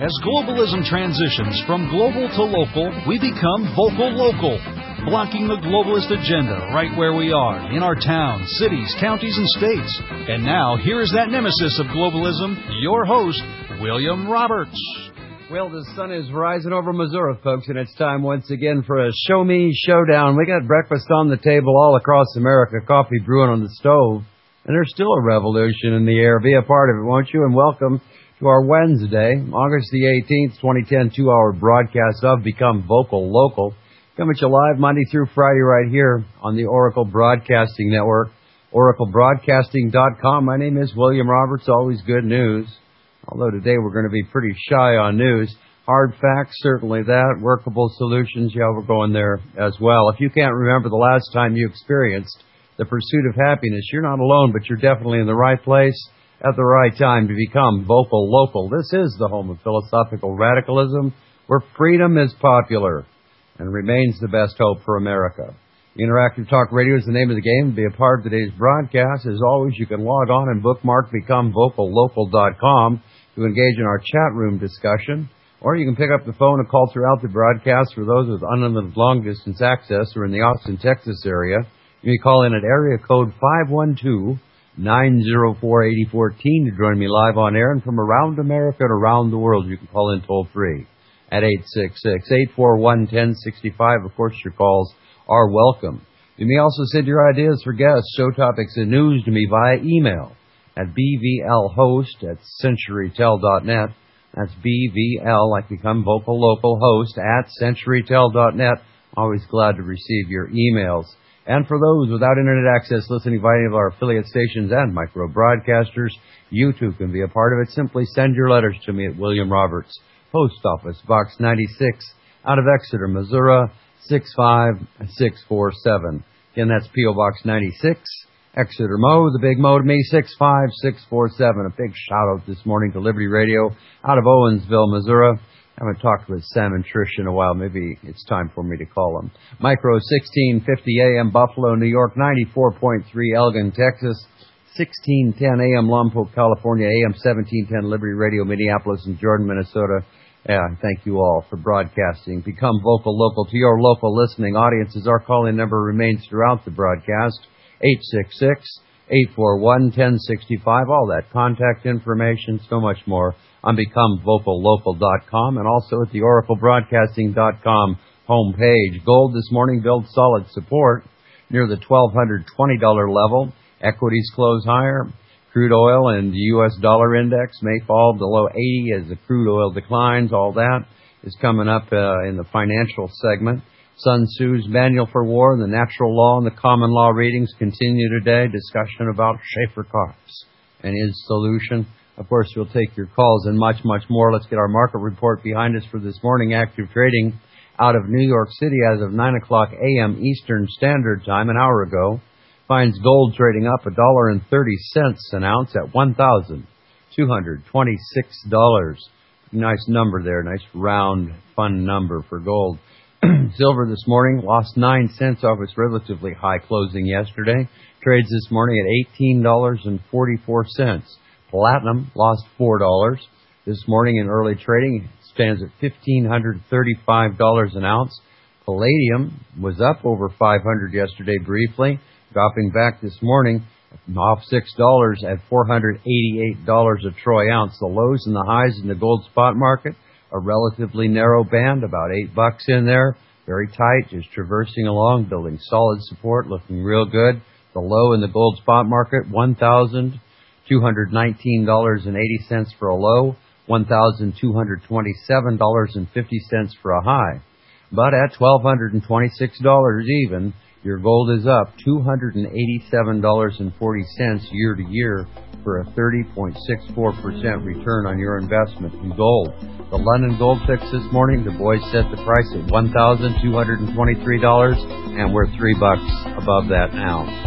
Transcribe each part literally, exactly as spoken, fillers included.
As globalism transitions from global to local, we become vocal local, blocking the globalist agenda right where we are, in our towns, cities, counties, and states. And now, here is that nemesis of globalism, your host, William Roberts. Well, the sun is rising over Missouri, folks, and it's time once again for a Show Me Showdown. We got breakfast on the table all across America, coffee brewing on the stove, and there's still a revolution in the air. Be a part of it, won't you? And welcome to our Wednesday, August the eighteenth, twenty ten, two-hour broadcast of Become Vocal Local. Coming to you live Monday through Friday right here on the Oracle Broadcasting Network, oracle broadcasting dot com. My name is William Roberts. Always good news. Although today we're going to be pretty shy on news. Hard facts, certainly that. Workable solutions, yeah, we're going there as well. If you can't remember the last time you experienced the pursuit of happiness, you're not alone, but you're definitely in the right place at the right time to become vocal local. This is the home of philosophical radicalism, where freedom is popular and remains the best hope for America. Interactive Talk Radio is the name of the game. To be a part of today's broadcast, as always, you can log on and bookmark become vocal local dot com to engage in our chat room discussion, or you can pick up the phone and call throughout the broadcast for those with unlimited long-distance access or in the Austin, Texas area. You can call in at area code five one two, nine zero four, eight zero one four to join me live on air, and from around America and around the world, you can call in toll-free at eight six six, eight four one, one zero six five. Of course, your calls are welcome. You may also send your ideas for guests, show topics, and news to me via email at b v l host at century tel dot net. That's B V L, like Become Vocal Local, host at century tel dot net. Always glad to receive your emails. And for those without internet access listening via any of our affiliate stations and micro broadcasters, you too can be a part of it. Simply send your letters to me at William Roberts, Post Office, Box ninety-six, out of Exeter, Missouri, six five six four seven. Again, that's P O. Box ninety-six, Exeter, Mo, the big Mo to me, six five six four seven. A big shout-out this morning to Liberty Radio out of Owensville, Missouri. I haven't talked with Sam and Trish in a while. Maybe it's time for me to call them. Micro sixteen fifty A M Buffalo, New York, ninety-four point three Elgin, Texas, sixteen ten A M Lompoc, California, A M seventeen ten Liberty Radio, Minneapolis, and Jordan, Minnesota. Yeah, thank you all for broadcasting. Become vocal local to your local listening audiences. Our call-in number remains throughout the broadcast, eight six six, eight four one, one zero six five. All that contact information, so much more on become vocal local dot com and also at the oracle broadcasting dot com homepage. Gold this morning builds solid support near the twelve twenty dollars level. Equities close higher. Crude oil and the U S dollar index may fall below eighty as the crude oil declines. All that is coming up uh, in the financial segment. Sun Tzu's Manual for War and the Natural Law and the Common Law readings continue today. Discussion about Schaefer Cox and his solution. Of course, we'll take your calls and much, much more. Let's get our market report behind us for this morning. Active trading out of New York City as of nine o'clock A M Eastern Standard Time an hour ago finds gold trading up one dollar and thirty cents an ounce at one thousand two hundred twenty-six dollars. Nice number there. Nice round, fun number for gold. Silver this morning lost nine cents off its relatively high closing yesterday. Trades this morning at eighteen dollars and forty-four cents. Platinum lost four dollars. This morning in early trading, it stands at one thousand five hundred thirty-five dollars an ounce. Palladium was up over five hundred dollars yesterday briefly, dropping back this morning off six dollars at four hundred eighty-eight dollars a troy ounce. The lows and the highs in the gold spot market, a relatively narrow band, about eight bucks in there. Very tight, just traversing along, building solid support, looking real good. The low in the gold spot market, one thousand two hundred nineteen dollars and eighty cents for a low, one thousand two hundred twenty-seven dollars and fifty cents for a high. But at one thousand two hundred twenty-six dollars even, your gold is up two hundred eighty-seven dollars and forty cents year to year for a thirty point six four percent return on your investment in gold. The London Gold Fix this morning, the boys set the price at one thousand two hundred twenty-three dollars, and we're three bucks above that now.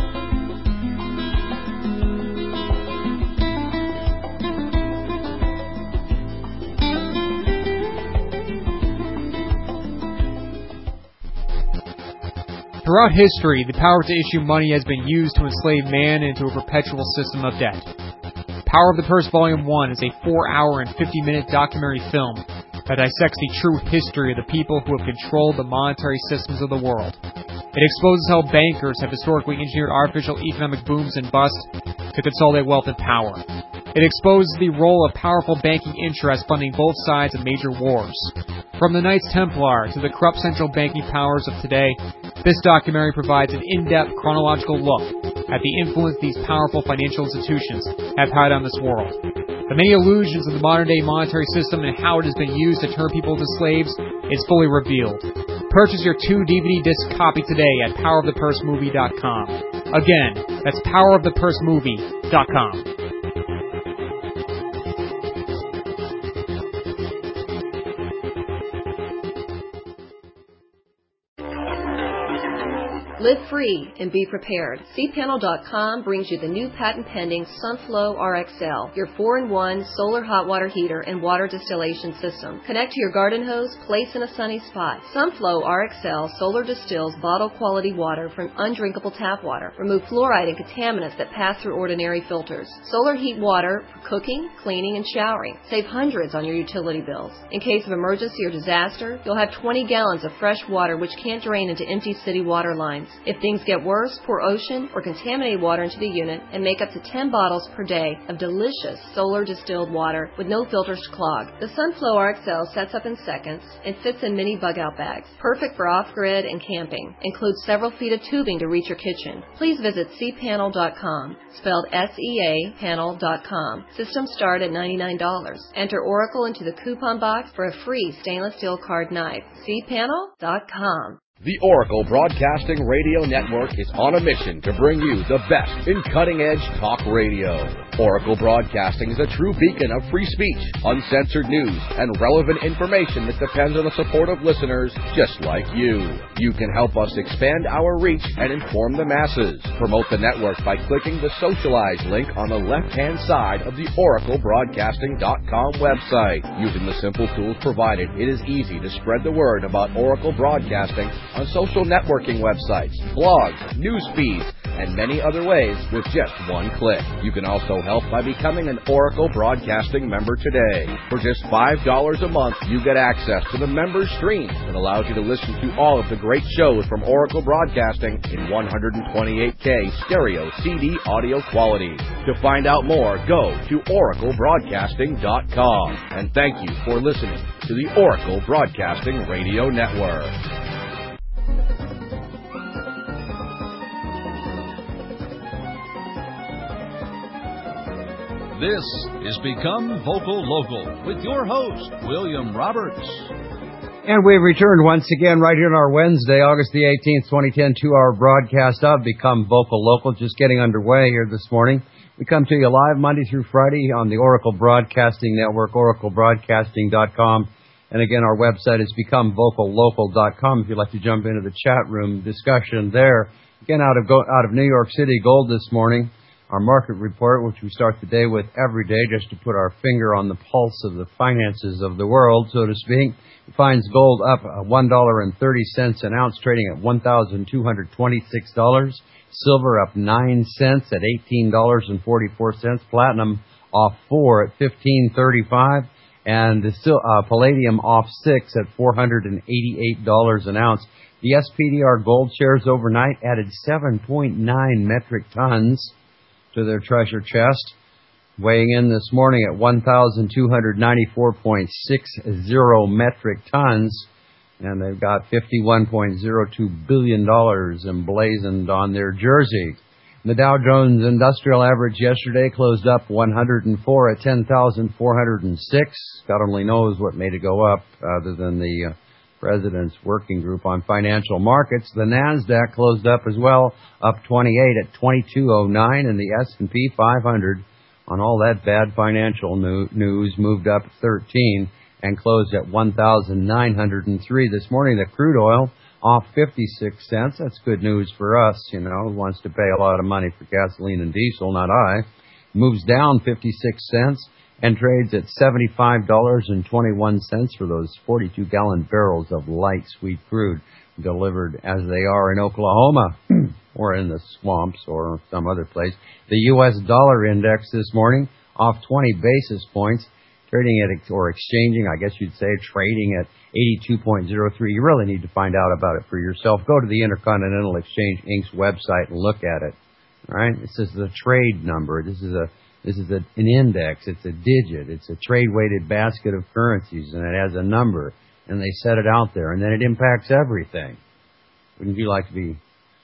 Throughout history, the power to issue money has been used to enslave man into a perpetual system of debt. Power of the Purse Volume one is a four hour and fifty minute documentary film that dissects the true history of the people who have controlled the monetary systems of the world. It exposes how bankers have historically engineered artificial economic booms and busts to consolidate wealth and power. It exposes the role of powerful banking interests funding both sides of major wars. From the Knights Templar to the corrupt central banking powers of today, this documentary provides an in-depth chronological look at the influence these powerful financial institutions have had on this world. The many illusions of the modern-day monetary system and how it has been used to turn people into slaves is fully revealed. Purchase your two D V D disc copy today at power of the purse movie dot com. Again, that's power of the purse movie dot com. Live free and be prepared. C panel dot com brings you the new patent-pending Sunflow R X L, your four in one solar hot water heater and water distillation system. Connect to your garden hose, place in a sunny spot. Sunflow R X L solar distills bottle-quality water from undrinkable tap water. Remove fluoride and contaminants that pass through ordinary filters. Solar heat water for cooking, cleaning, and showering. Save hundreds on your utility bills. In case of emergency or disaster, you'll have twenty gallons of fresh water which can't drain into empty city water lines. If things get worse, pour ocean or contaminated water into the unit and make up to ten bottles per day of delicious solar distilled water with no filters to clog. The Sunflow R X L sets up in seconds and fits in mini bug-out bags. Perfect for off-grid and camping. Includes several feet of tubing to reach your kitchen. Please visit C panel dot com, spelled S E A panel dot com. Systems start at ninety-nine dollars. Enter Oracle into the coupon box for a free stainless steel card knife. C panel dot com. The Oracle Broadcasting Radio Network is on a mission to bring you the best in cutting-edge talk radio. Oracle Broadcasting is a true beacon of free speech, uncensored news, and relevant information that depends on the support of listeners just like you. You can help us expand our reach and inform the masses. Promote the network by clicking the Socialize link on the left-hand side of the oracle broadcasting dot com website. Using the simple tools provided, it is easy to spread the word about Oracle Broadcasting on social networking websites, blogs, news feeds, and many other ways with just one click. You can also help by becoming an Oracle Broadcasting member today. For just five dollars a month, you get access to the member stream that allows you to listen to all of the great shows from Oracle Broadcasting in one twenty-eight K stereo C D audio quality. To find out more, go to oracle broadcasting dot com. And thank you for listening to the Oracle Broadcasting Radio Network. This is Become Vocal Local with your host, William Roberts. And we've returned once again right here on our Wednesday, August the eighteenth, twenty ten, two-hour broadcast of Become Vocal Local, just getting underway here this morning. We come to you live Monday through Friday on the Oracle Broadcasting Network, oracle broadcasting dot com. And again, our website is become vocal local dot com if you'd like to jump into the chat room discussion there. Again, out of, go- out of New York City, gold this morning. Our market report, which we start the day with every day just to put our finger on the pulse of the finances of the world, so to speak, finds gold up one dollar and thirty cents an ounce, trading at one thousand two hundred twenty-six dollars. Silver up nine cents at eighteen dollars and forty-four cents. Platinum off four at fifteen thirty-five. And still, uh, palladium off six at four hundred eighty-eight dollars an ounce. The S P D R gold shares overnight added seven point nine metric tons to their treasure chest, weighing in this morning at one thousand two hundred ninety-four point six zero metric tons, and they've got fifty-one point zero two billion dollars emblazoned on their jersey. The Dow Jones Industrial Average yesterday closed up one hundred four at ten thousand four hundred six. God only knows what made it go up other than the uh, President's Working Group on Financial Markets. The NASDAQ closed up as well, up twenty-eight at twenty-two oh nine, and the S and P five hundred, on all that bad financial new- news, moved up thirteen and closed at one thousand nine hundred three. This morning, the crude oil off fifty-six cents. That's good news for us, you know, who wants to pay a lot of money for gasoline and diesel, not I. Moves down fifty-six cents. And trades at seventy-five dollars and twenty-one cents for those forty-two gallon barrels of light sweet crude delivered as they are in Oklahoma or in the swamps or some other place. The U S dollar index this morning off twenty basis points, trading at, or exchanging, I guess you'd say, trading at eighty-two point oh three. You really need to find out about it for yourself. Go to the Intercontinental Exchange Incorporated's website and look at it. All right? This is the trade number. This is a This is a, an index. It's a digit. It's a trade-weighted basket of currencies, and it has a number, and they set it out there, and then it impacts everything. Wouldn't you like to be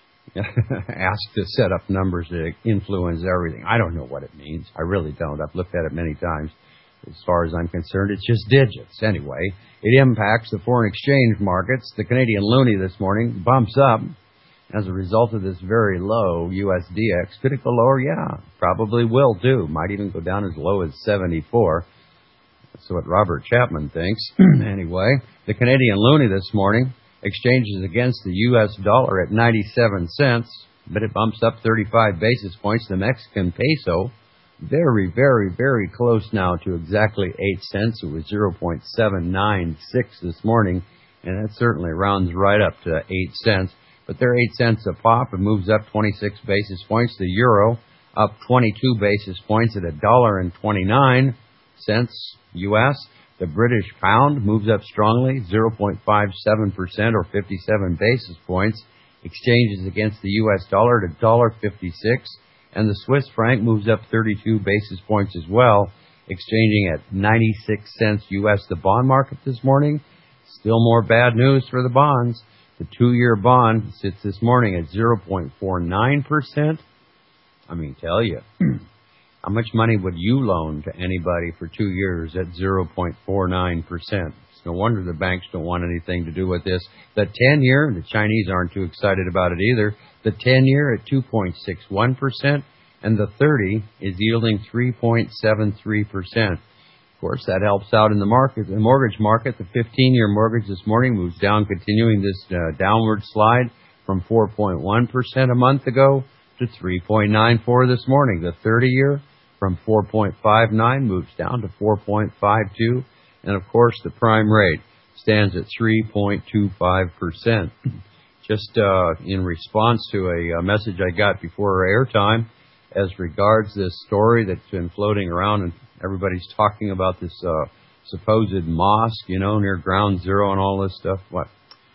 asked to set up numbers that influence everything? I don't know what it means. I really don't. I've looked at it many times. As far as I'm concerned, it's just digits. Anyway, it impacts the foreign exchange markets. The Canadian loonie this morning bumps up as a result of this very low U S D X. Could it go lower? Yeah, probably will too. Might even go down as low as seventy-four. That's what Robert Chapman thinks. Anyway, the Canadian loonie this morning exchanges against the U S dollar at ninety-seven cents, but it bumps up thirty-five basis points. The Mexican peso, very, very, very close now to exactly eight cents. It was zero point seven nine six this morning, and that certainly rounds right up to eight cents. But they're eight cents a pop. It moves up twenty-six basis points. The euro up twenty-two basis points at a dollar and twenty-nine cents U S. The British pound moves up strongly, zero point five seven percent or fifty-seven basis points. Exchanges against the U S dollar at a dollar fifty-six. And the Swiss franc moves up thirty-two basis points as well, exchanging at ninety-six cents U S. The bond market this morning, still more bad news for the bonds. The two-year bond sits this morning at zero point four nine percent. I mean, tell you, how much money would you loan to anybody for two years at zero point four nine percent? It's no wonder the banks don't want anything to do with this. The ten-year, the Chinese aren't too excited about it either. The ten-year at two point six one percent, and the thirty is yielding three point seven three percent. Of course, that helps out in the market, the mortgage market. The fifteen-year mortgage this morning moves down, continuing this uh, downward slide from four point one percent a month ago to three point nine four this morning. The thirty-year from four point five nine moves down to four point five two. And, of course, the prime rate stands at three point two five percent. Just uh, in response to a, a message I got before airtime as regards this story that's been floating around, and everybody's talking about this uh, supposed mosque, you know, near Ground Zero and all this stuff. What?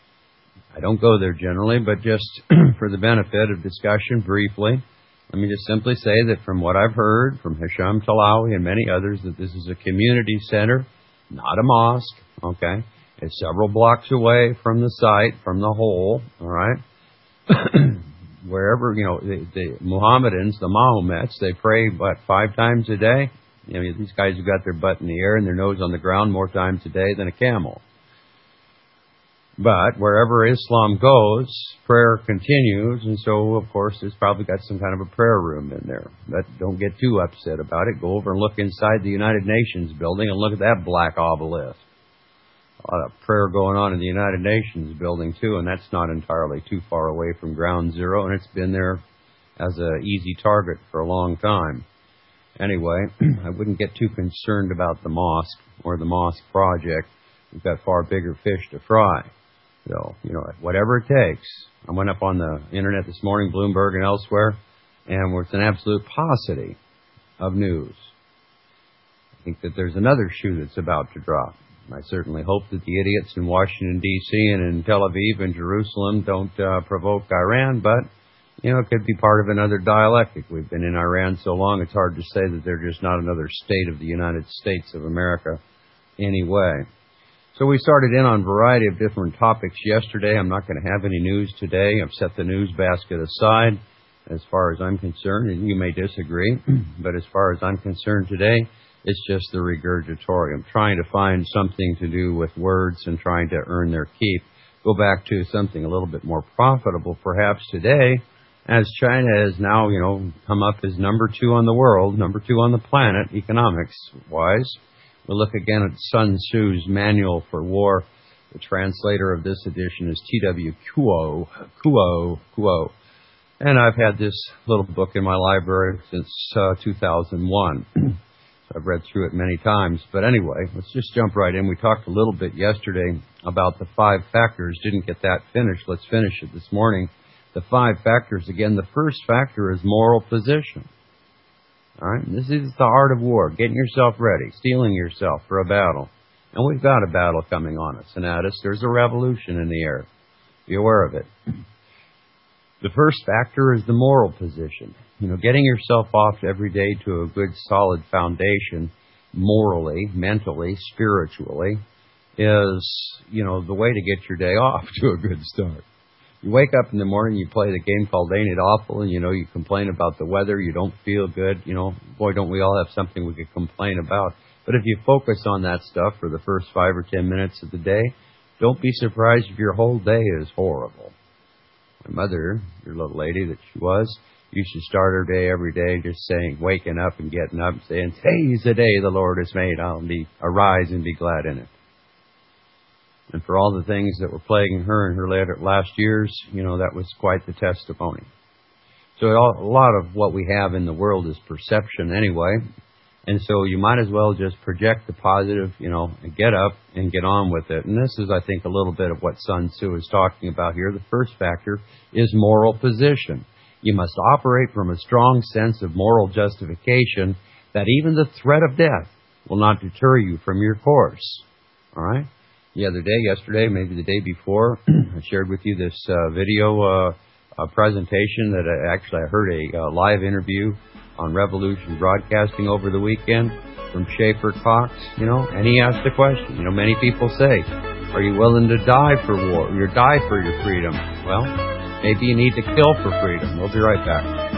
I don't go there generally, but just for the benefit of discussion briefly, let me just simply say that from what I've heard from Hisham Talawi and many others, that this is a community center, not a mosque, okay? It's several blocks away from the site, from the hole, all right? Wherever, you know, the, the Mohammedans, the Mahomets, they pray, what, five times a day? You know, these guys have got their butt in the air and their nose on the ground more times a day than a camel. But wherever Islam goes, prayer continues, and so, of course, there's probably got some kind of a prayer room in there. But don't get too upset about it. Go over and look inside the United Nations building and look at that black obelisk. A lot of prayer going on in the United Nations building, too, and that's not entirely too far away from Ground Zero, and it's been there as an easy target for a long time. Anyway, I wouldn't get too concerned about the mosque or the mosque project. We've got far bigger fish to fry. So, you know, whatever it takes. I went up on the internet this morning, Bloomberg and elsewhere, and it's an absolute paucity of news. I think that there's another shoe that's about to drop. I certainly hope that the idiots in Washington, D C and in Tel Aviv and Jerusalem don't uh, provoke Iran, but, you know, it could be part of another dialectic. We've been in Iran so long, it's hard to say that they're just not another state of the United States of America anyway. So we started in on a variety of different topics yesterday. I'm not going to have any news today. I've set the news basket aside as far as I'm concerned, and you may disagree, but as far as I'm concerned today, it's just the regurgitory. I'm trying to find something to do with words and trying to earn their keep. Go back to something a little bit more profitable perhaps today, as China has now, you know, come up as number two on the world, number two on the planet, economics-wise. We'll look again at Sun Tzu's Manual for War. The translator of this edition is T W Kuo, Kuo, Kuo. And I've had this little book in my library since uh, two thousand one. So I've read through it many times. But anyway, let's just jump right in. We talked a little bit yesterday about the five factors. Didn't get that finished. Let's finish it this morning. The five factors, again, the first factor is moral position. All right? This is the art of war, getting yourself ready, steeling yourself for a battle. And we've got a battle coming on us. And Addis, there's a revolution in the air. Be aware of it. The first factor is the moral position. You know, getting yourself off every day to a good, solid foundation, morally, mentally, spiritually, is, you know, the way to get your day off to a good start. You wake up in the morning, you play the game called Ain't It Awful, and, you know, you complain about the weather, you don't feel good. You know, boy, don't we all have something we could complain about. But if you focus on that stuff for the first five or ten minutes of the day, don't be surprised if your whole day is horrible. My mother, your little lady that she was, used to start her day every day just saying, waking up and getting up and saying, "Today's the day the Lord has made. I'll be arise and be glad in it." And for all the things that were plaguing her in her later, last years, you know, that was quite the testimony. So a lot of what we have in the world is perception anyway. And so you might as well just project the positive, you know, and get up and get on with it. And this is, I think, a little bit of what Sun Tzu is talking about here. The first factor is moral position. You must operate from a strong sense of moral justification that even the threat of death will not deter you from your course. All right? The other day, yesterday, maybe the day before, I shared with you this uh, video uh, uh, presentation that I, actually I heard a uh, live interview on Revolution Broadcasting over the weekend from Schaefer Cox, you know, and he asked a question. You know, many people say, are you willing to die for war? Or die for your freedom? Well, maybe you need to kill for freedom. We'll be right back.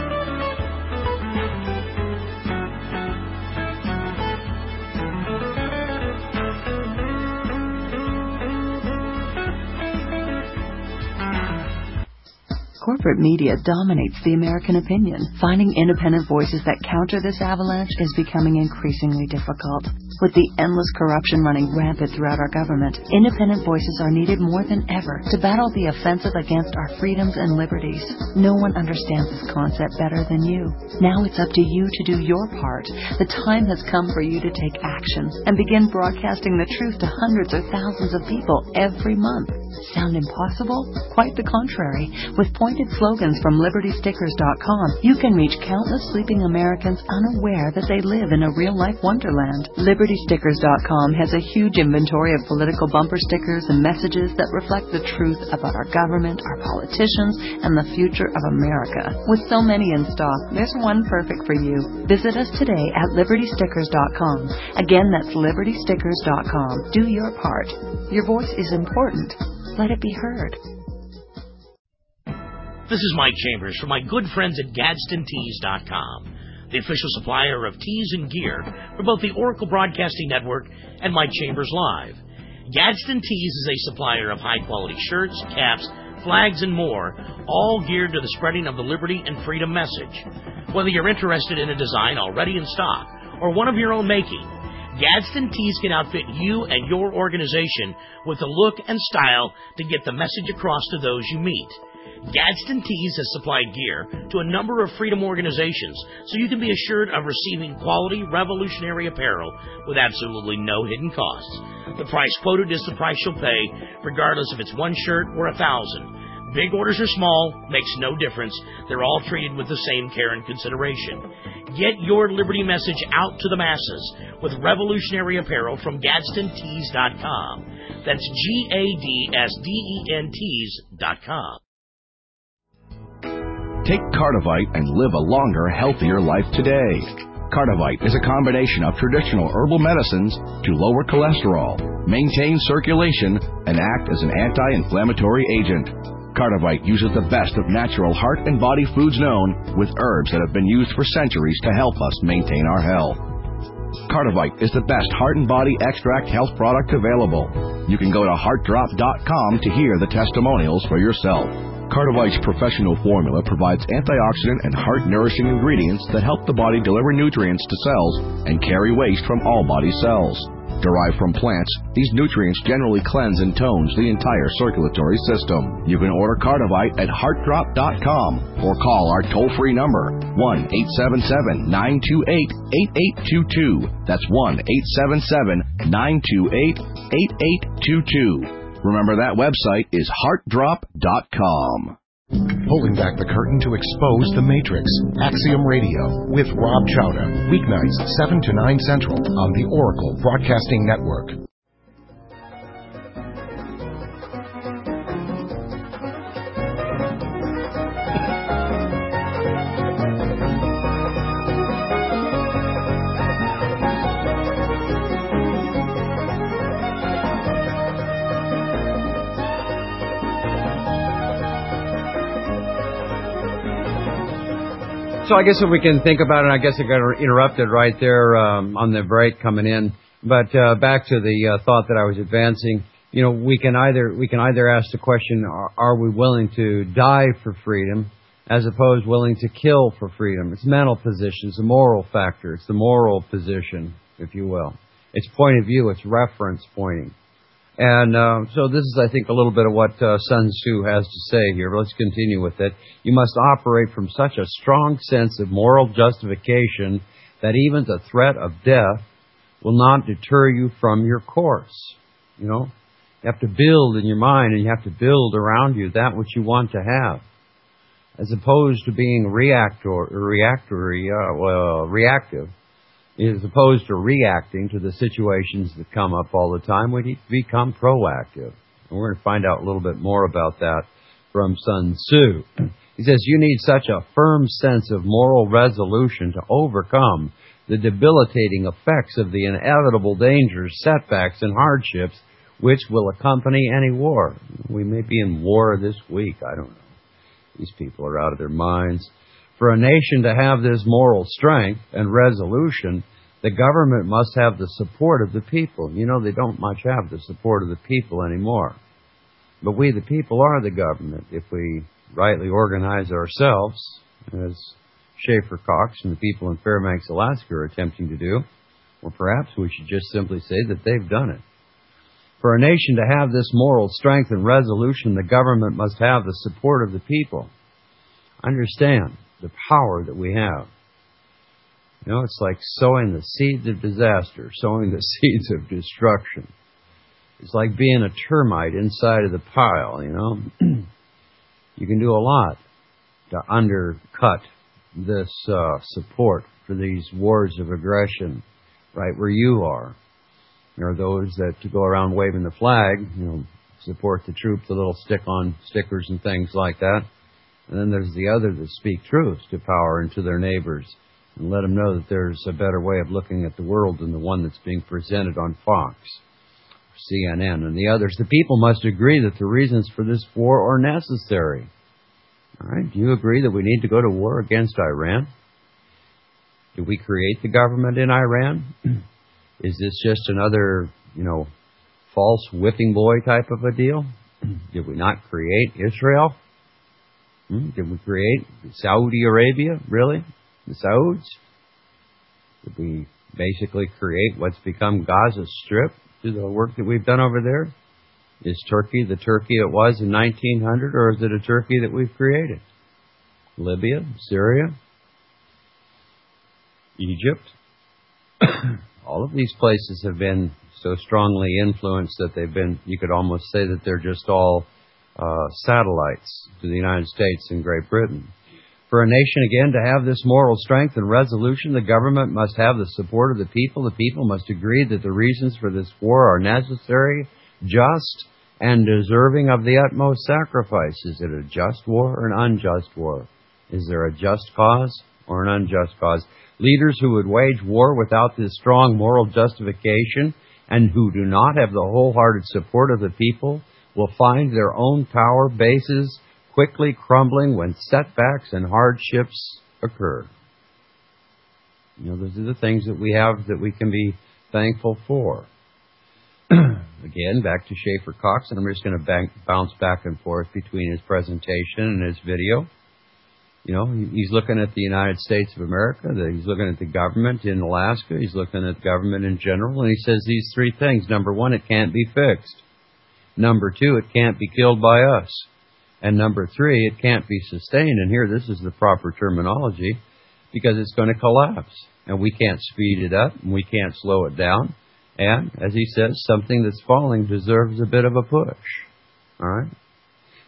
Corporate media dominates the American opinion. Finding independent voices that counter this avalanche is becoming increasingly difficult. With the endless corruption running rampant throughout our government, independent voices are needed more than ever to battle the offensive against our freedoms and liberties. No one understands this concept better than you. Now it's up to you to do your part. The time has come for you to take action and begin broadcasting the truth to hundreds or thousands of people every month. Sound impossible? Quite the contrary. With pointed slogans from Liberty Stickers dot com, you can reach countless sleeping Americans unaware that they live in a real-life wonderland. Liberty Stickers dot com has a huge inventory of political bumper stickers and messages that reflect the truth about our government, our politicians, and the future of America. With so many in stock, there's one perfect for you. Visit us today at Liberty Stickers dot com. Again, that's Liberty Stickers dot com. Do your part. Your voice is important. Let it be heard. This is Mike Chambers from my good friends at Gadsden Tees dot com, the official supplier of tees and gear for both the Oracle Broadcasting Network and Mike Chambers Live. Gadsden Tees is a supplier of high-quality shirts, caps, flags, and more, all geared to the spreading of the liberty and freedom message. Whether you're interested in a design already in stock or one of your own making, Gadsden Tees can outfit you and your organization with the look and style to get the message across to those you meet. Gadsden Tees has supplied gear to a number of freedom organizations, so you can be assured of receiving quality, revolutionary apparel with absolutely no hidden costs. The price quoted is the price you'll pay, regardless if it's one shirt or a thousand. Big orders or small, makes no difference. They're all treated with the same care and consideration. Get your liberty message out to the masses with revolutionary apparel from Gadsden Tees dot com. That's G A D S D E N Tees dot com. Take Cardivite and live a longer, healthier life today. Cardivite is a combination of traditional herbal medicines to lower cholesterol, maintain circulation, and act as an anti-inflammatory agent. Cardivite uses the best of natural heart and body foods known, with herbs that have been used for centuries to help us maintain our health. Cardivite is the best heart and body extract health product available. You can go to heart drop dot com to hear the testimonials for yourself. Cardivite's professional formula provides antioxidant and heart-nourishing ingredients that help the body deliver nutrients to cells and carry waste from all body cells. Derived from plants, these nutrients generally cleanse and tones the entire circulatory system. You can order Cardivite at heart drop dot com or call our toll-free number, one eight seven seven, nine two eight, eight eight two two. That's one eight seven seven, nine two eight, eight eight two two. Remember, that website is heart drop dot com. Pulling back the curtain to expose the Matrix. Axiom Radio with Rob Chowda. Weeknights, seven to nine Central on the Oracle Broadcasting Network. So I guess if we can think about it, I guess I got interrupted right there um, on the break coming in. But uh, back to the uh, thought that I was advancing. You know, we can either we can either ask the question: Are, are we willing to die for freedom, as opposed willing to kill for freedom? It's mental position. It's a moral factor. It's the moral position, if you will. It's point of view. It's reference pointing. And uh, so this is, I think, a little bit of what uh, Sun Tzu has to say here. Let's continue with it. You must operate from such a strong sense of moral justification that even the threat of death will not deter you from your course. You know, you have to build in your mind, and you have to build around you that which you want to have, as opposed to being reactor, reactory, uh, well, reactive. As opposed to reacting to the situations that come up all the time, we need to become proactive. And we're going to find out a little bit more about that from Sun Tzu. He says, you need such a firm sense of moral resolution to overcome the debilitating effects of the inevitable dangers, setbacks, and hardships which will accompany any war. We may be in war this week. I don't know. These people are out of their minds. For a nation to have this moral strength and resolution, the government must have the support of the people. You know, they don't much have the support of the people anymore. But we, the people, are the government if we rightly organize ourselves, as Schaefer Cox and the people in Fairbanks, Alaska are attempting to do. Or perhaps we should just simply say that they've done it. For a nation to have this moral strength and resolution, the government must have the support of the people. Understand the power that we have. You know, it's like sowing the seeds of disaster, sowing the seeds of destruction. It's like being a termite inside of the pile, you know. You can do a lot to undercut this uh, support for these wars of aggression right where you are. There are those that to go around waving the flag, you know, support the troops, the little stick-on stickers and things like that. And then there's the other that speak truth to power and to their neighbors and let them know that there's a better way of looking at the world than the one that's being presented on Fox, C N N, and the others. The people must agree that the reasons for this war are necessary. All right? Do you agree that we need to go to war against Iran? Did we create the government in Iran? Is this just another, you know, false whipping boy type of a deal? Did we not create Israel? Hmm? Did we create Saudi Arabia, really? The Sauds? Did we basically create what's become Gaza Strip through the work that we've done over there? Is Turkey the Turkey it was in nineteen hundred, or is it a Turkey that we've created? Libya, Syria, Egypt. All of these places have been so strongly influenced that they've been, you could almost say that they're just all uh, satellites to the United States and Great Britain. For a nation, again, to have this moral strength and resolution, the government must have the support of the people. The people must agree that the reasons for this war are necessary, just, and deserving of the utmost sacrifice. Is it a just war or an unjust war? Is there a just cause or an unjust cause? Leaders who would wage war without this strong moral justification and who do not have the wholehearted support of the people will find their own power bases quickly crumbling when setbacks and hardships occur. You know, those are the things that we have that we can be thankful for. Again, back to Schaefer Cox, and I'm just going to bank, bounce back and forth between his presentation and his video. You know, he's looking at the United States of America, he's looking at the government in Alaska, he's looking at government in general, and he says these three things. Number one, it can't be fixed. Number two, it can't be killed by us. And number three, it can't be sustained. And here, this is the proper terminology, because it's going to collapse. And we can't speed it up, and we can't slow it down. And, as he says, something that's falling deserves a bit of a push. All right?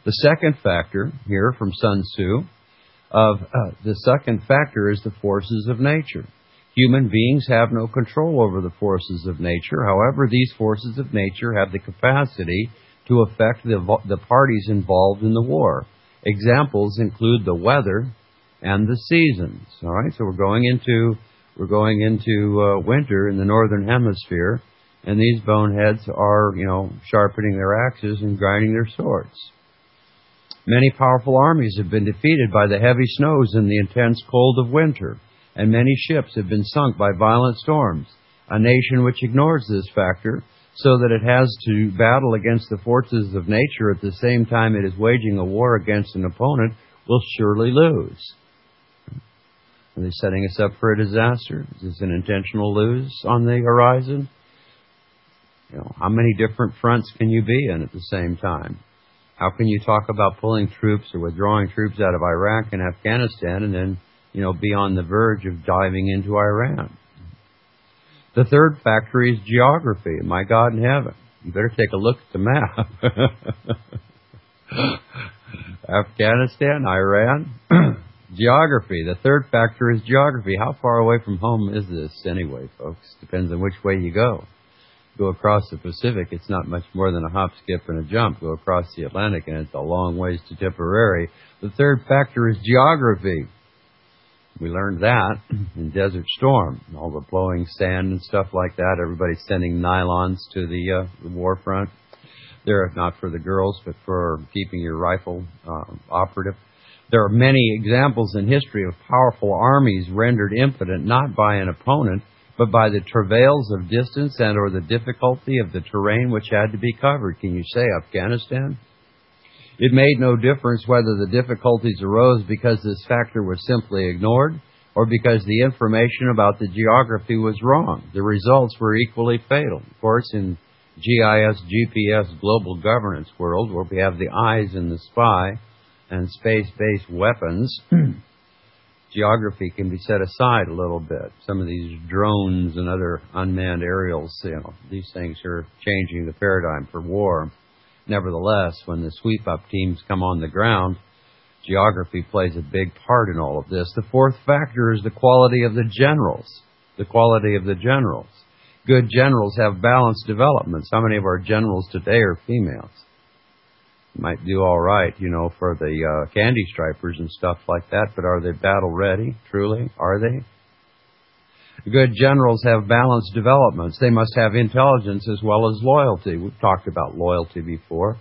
The second factor here from Sun Tzu, of uh, the second factor is the forces of nature. Human beings have no control over the forces of nature. However, these forces of nature have the capacity to affect the, the parties involved in the war. Examples include the weather and the seasons. All right, so we're going into we're going into uh, winter in the northern hemisphere, and these boneheads are, you know, sharpening their axes and grinding their swords. Many powerful armies have been defeated by the heavy snows and the intense cold of winter, and many ships have been sunk by violent storms. A nation which ignores this factor, so that it has to battle against the forces of nature at the same time it is waging a war against an opponent, will surely lose. Are they setting us up for a disaster? Is this an intentional lose on the horizon? You know, how many different fronts can you be in at the same time? How can you talk about pulling troops or withdrawing troops out of Iraq and Afghanistan and then, you know, be on the verge of diving into Iran? The third factor is geography. My God in heaven, you better take a look at the map. Afghanistan, Iran, geography. The third factor is geography. How far away from home is this anyway, folks? Depends on which way you go. Go across the Pacific, it's not much more than a hop, skip, and a jump. Go across the Atlantic, and it's a long ways to Tipperary. The third factor is geography. We learned that in Desert Storm. All the blowing sand and stuff like that. Everybody's sending nylons to the, uh, the war front. They're not for the girls, but for keeping your rifle uh, operative. There are many examples in history of powerful armies rendered impotent not by an opponent, but by the travails of distance and or the difficulty of the terrain which had to be covered. Can you say Afghanistan? It made no difference whether the difficulties arose because this factor was simply ignored or because the information about the geography was wrong. The results were equally fatal. Of course, in G I S, G P S, global governance world, where we have the eyes in the spy and space-based weapons, geography can be set aside a little bit. Some of these drones and other unmanned aerials, you know, these things are changing the paradigm for war. Nevertheless, when the sweep-up teams come on the ground, geography plays a big part in all of this. The fourth factor is the quality of the generals. The quality of the generals. Good generals have balanced developments. How many of our generals today are females? Might do all right, you know, for the uh, candy stripers and stuff like that, but are they battle ready, truly? Are they? Good generals have balanced developments. They must have intelligence as well as loyalty. We've talked about loyalty before.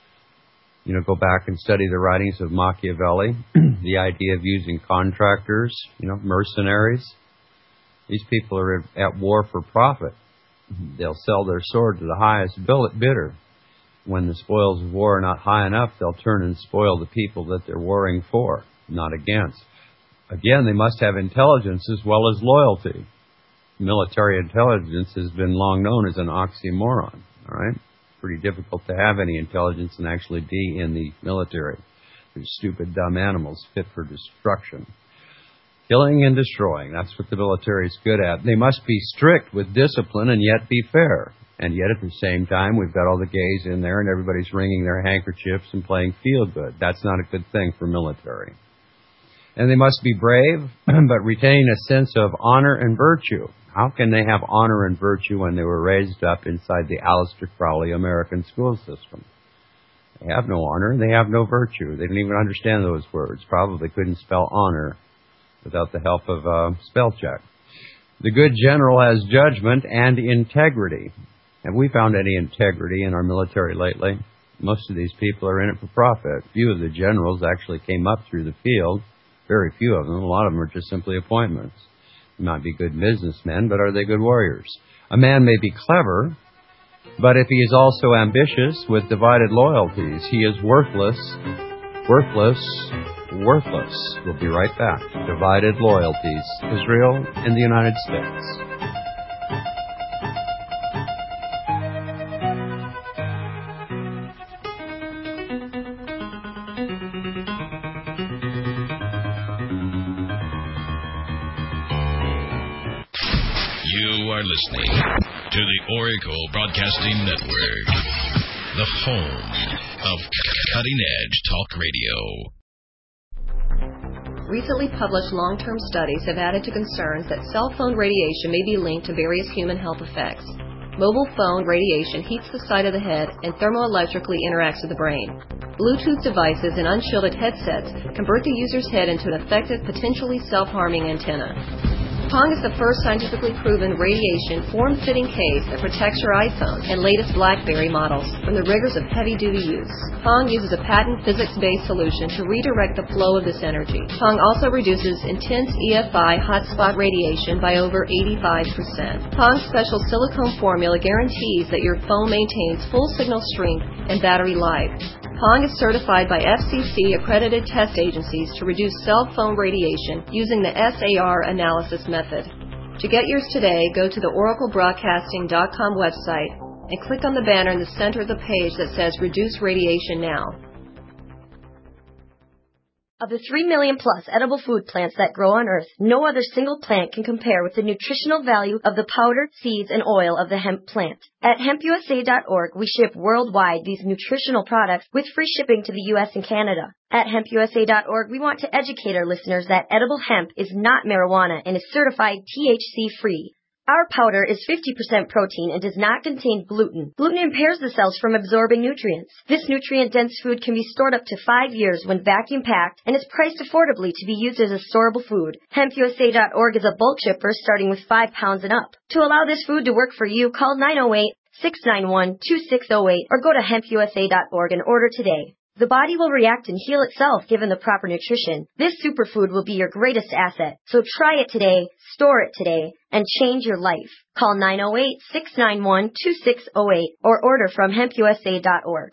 You know, go back and study the writings of Machiavelli, the idea of using contractors, you know, mercenaries. These people are at war for profit. They'll sell their sword to the highest bidder. When the spoils of war are not high enough, they'll turn and spoil the people that they're warring for, not against. Again, they must have intelligence as well as loyalty. Military intelligence has been long known as an oxymoron, all right? Pretty difficult to have any intelligence and actually be in the military. They're stupid, dumb animals fit for destruction. Killing and destroying, that's what the military is good at. They must be strict with discipline and yet be fair. And yet at the same time, we've got all the gays in there and everybody's wringing their handkerchiefs and playing feel-good. That's not a good thing for military. And they must be brave, but retain a sense of honor and virtue. How can they have honor and virtue when they were raised up inside the Aleister Crowley American school system? They have no honor, they have no virtue. They didn't even understand those words. Probably couldn't spell honor without the help of a spell check. The good general has judgment and integrity. Have we found any integrity in our military lately? Most of these people are in it for profit. Few of the generals actually came up through the field. Very few of them. A lot of them are just simply appointments. They might be good businessmen, but are they good warriors? A man may be clever, but if he is also ambitious with divided loyalties, he is worthless, worthless, worthless. We'll be right back. Divided loyalties. Israel and the United States. You are listening to the Oracle Broadcasting Network, the home of Cutting Edge Talk Radio. Recently published long-term studies have added to concerns that cell phone radiation may be linked to various human health effects. Mobile phone radiation heats the side of the head and thermoelectrically interacts with the brain. Bluetooth devices and unshielded headsets convert the user's head into an effective, potentially self-harming antenna. Pong is the first scientifically proven radiation form-fitting case that protects your iPhone and latest BlackBerry models from the rigors of heavy-duty use. Pong uses a patent physics-based solution to redirect the flow of this energy. Pong also reduces intense E F I hotspot radiation by over eighty-five percent. Pong's special silicone formula guarantees that your phone maintains full signal strength and battery life. Pong is certified by F C C-accredited test agencies to reduce cell phone radiation using the S A R analysis method. To get yours today, go to the oracle broadcasting dot com website and click on the banner in the center of the page that says Reduce Radiation Now. Of the three million plus edible food plants that grow on Earth, no other single plant can compare with the nutritional value of the powder, seeds, and oil of the hemp plant. At hemp U S A dot org, we ship worldwide these nutritional products with free shipping to the U S and Canada. At hemp U S A dot org, we want to educate our listeners that edible hemp is not marijuana and is certified T H C-free. Our powder is fifty percent protein and does not contain gluten. Gluten impairs the cells from absorbing nutrients. This nutrient-dense food can be stored up to five years when vacuum-packed and is priced affordably to be used as a storable food. hemp U S A dot org is a bulk shipper starting with five pounds and up. To allow this food to work for you, call nine oh eight, six nine one, two six oh eight or go to hemp U S A dot org and order today. The body will react and heal itself given the proper nutrition. This superfood will be your greatest asset. So try it today, store it today, and change your life. Call nine oh eight, six nine one, two six oh eight or order from hemp U S A dot org.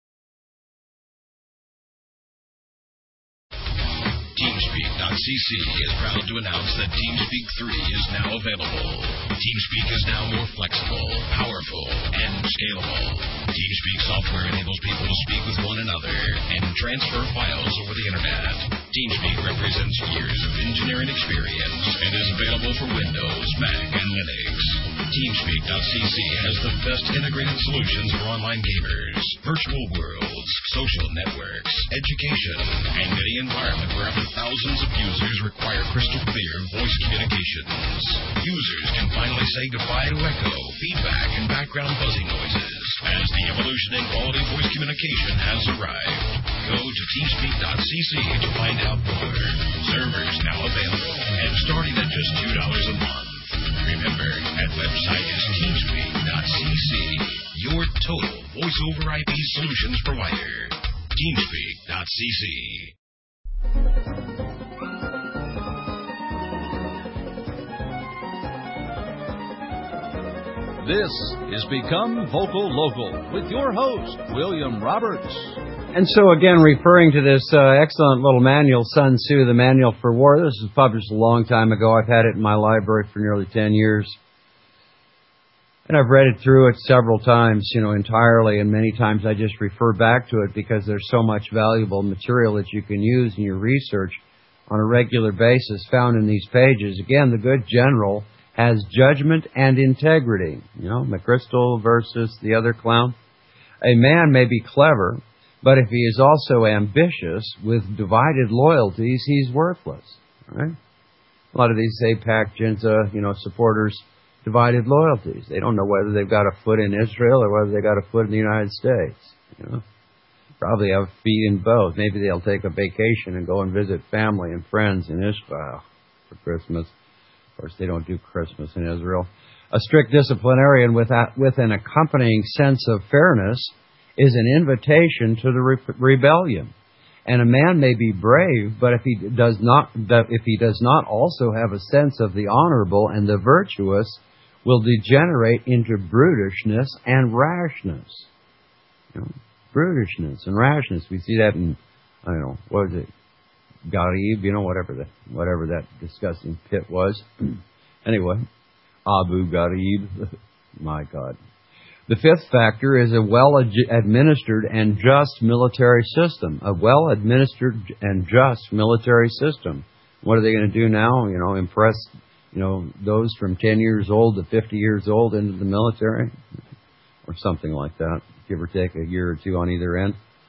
TeamSpeak dot C C is proud to announce that TeamSpeak three is now available. TeamSpeak is now more flexible, powerful, and scalable. TeamSpeak software enables people to speak with one another and transfer files over the internet. TeamSpeak represents years of engineering experience and is available for Windows, Mac, and Linux. TeamSpeak dot C C has the best integrated solutions for online gamers, virtual worlds, social networks, education, and any environment where up to thousands of users require crystal clear voice communications. Users can finally say goodbye to echo, feedback, and background buzzing noises as the evolution in quality voice communication has arrived. Go to TeamSpeak dot C C to find out more. Servers now available and starting at just two dollars a month. Remember, that website is TeamSpeak dot C C, your total voice-over I P solutions provider. TeamSpeak dot C C. This is Become Vocal Local with your host, William Roberts. And so again, referring to this uh, excellent little manual, Sun Tzu, the Manual for War, this was published a long time ago. I've had it in my library for nearly ten years. And I've read it through it several times, you know, entirely, and many times I just refer back to it because there's so much valuable material that you can use in your research on a regular basis found in these pages. Again, the good general has judgment and integrity. You know, McChrystal versus the other clown. A man may be clever, but if he is also ambitious with divided loyalties, he's worthless. Right? A lot of these AIPAC, Jinza, you know, supporters, divided loyalties. They don't know whether they've got a foot in Israel or whether they've got a foot in the United States. You know, probably have feet in both. Maybe they'll take a vacation and go and visit family and friends in Israel for Christmas. Of course, they don't do Christmas in Israel. A strict disciplinarian with, a, with an accompanying sense of fairness is an invitation to the re- rebellion. And a man may be brave, but if he does not, if he does not also have a sense of the honorable and the virtuous, will degenerate into brutishness and rashness. You know, brutishness and rashness. We see that in, I don't know, what is it? Gharib, you know, whatever that, whatever that disgusting pit was. Anyway, Abu Ghraib. My God. The fifth factor is a well-administered and just military system. A well-administered and just military system. What are they going to do now? You know, impress, you know, those from ten years old to fifty years old into the military? Or something like that, give or take a year or two on either end.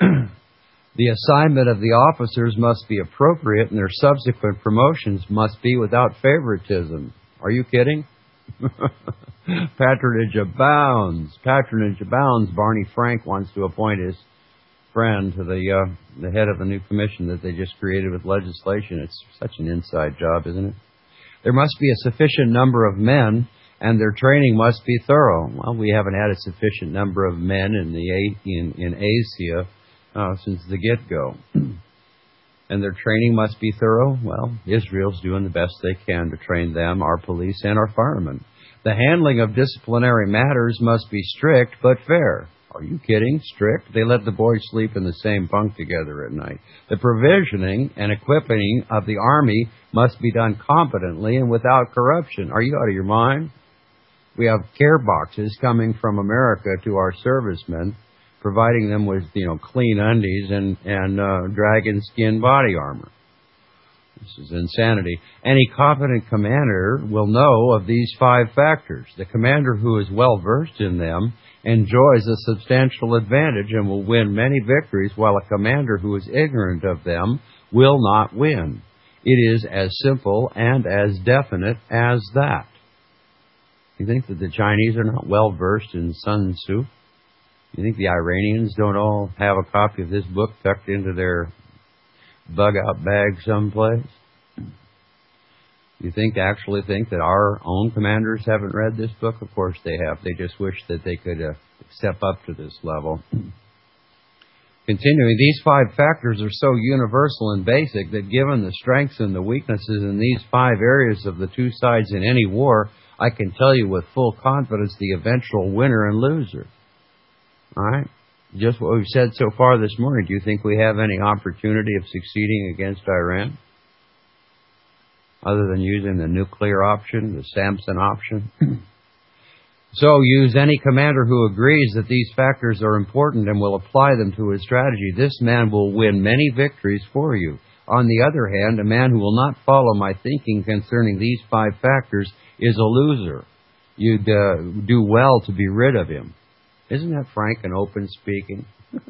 The assignment of the officers must be appropriate, and their subsequent promotions must be without favoritism. Are you kidding? Patronage abounds. Patronage abounds. Barney Frank wants to appoint his friend to the uh, the head of a new commission that they just created with legislation. It's such an inside job, isn't it? There must be a sufficient number of men, and their training must be thorough. Well, we haven't had a sufficient number of men in the in in Asia uh, since the get-go. And their training must be thorough. Well, Israel's doing the best they can to train them, our police, and our firemen. The handling of disciplinary matters must be strict but fair. Are you kidding? Strict? They let the boys sleep in the same bunk together at night. The provisioning and equipping of the Army must be done competently and without corruption. Are you out of your mind? We have care boxes coming from America to our servicemen, providing them with, you know, clean undies and, and uh, dragon skin body armor. This is insanity. Any competent commander will know of these five factors. The commander who is well versed in them enjoys a substantial advantage and will win many victories, while a commander who is ignorant of them will not win. It is as simple and as definite as that. You think that the Chinese are not well versed in Sun Tzu? You think the Iranians don't all have a copy of this book tucked into their bug-out bag someplace? You think, actually think that our own commanders haven't read this book? Of course they have. They just wish that they could uh, step up to this level. Continuing, these five factors are so universal and basic that given the strengths and the weaknesses in these five areas of the two sides in any war, I can tell you with full confidence the eventual winner and loser. All right? Just what we've said so far this morning, do you think we have any opportunity of succeeding against Iran? Other than using the nuclear option, the Samson option? So use any commander who agrees that these factors are important and will apply them to his strategy. This man will win many victories for you. On the other hand, a man who will not follow my thinking concerning these five factors is a loser. You'd uh, do well to be rid of him. Isn't that frank and open speaking?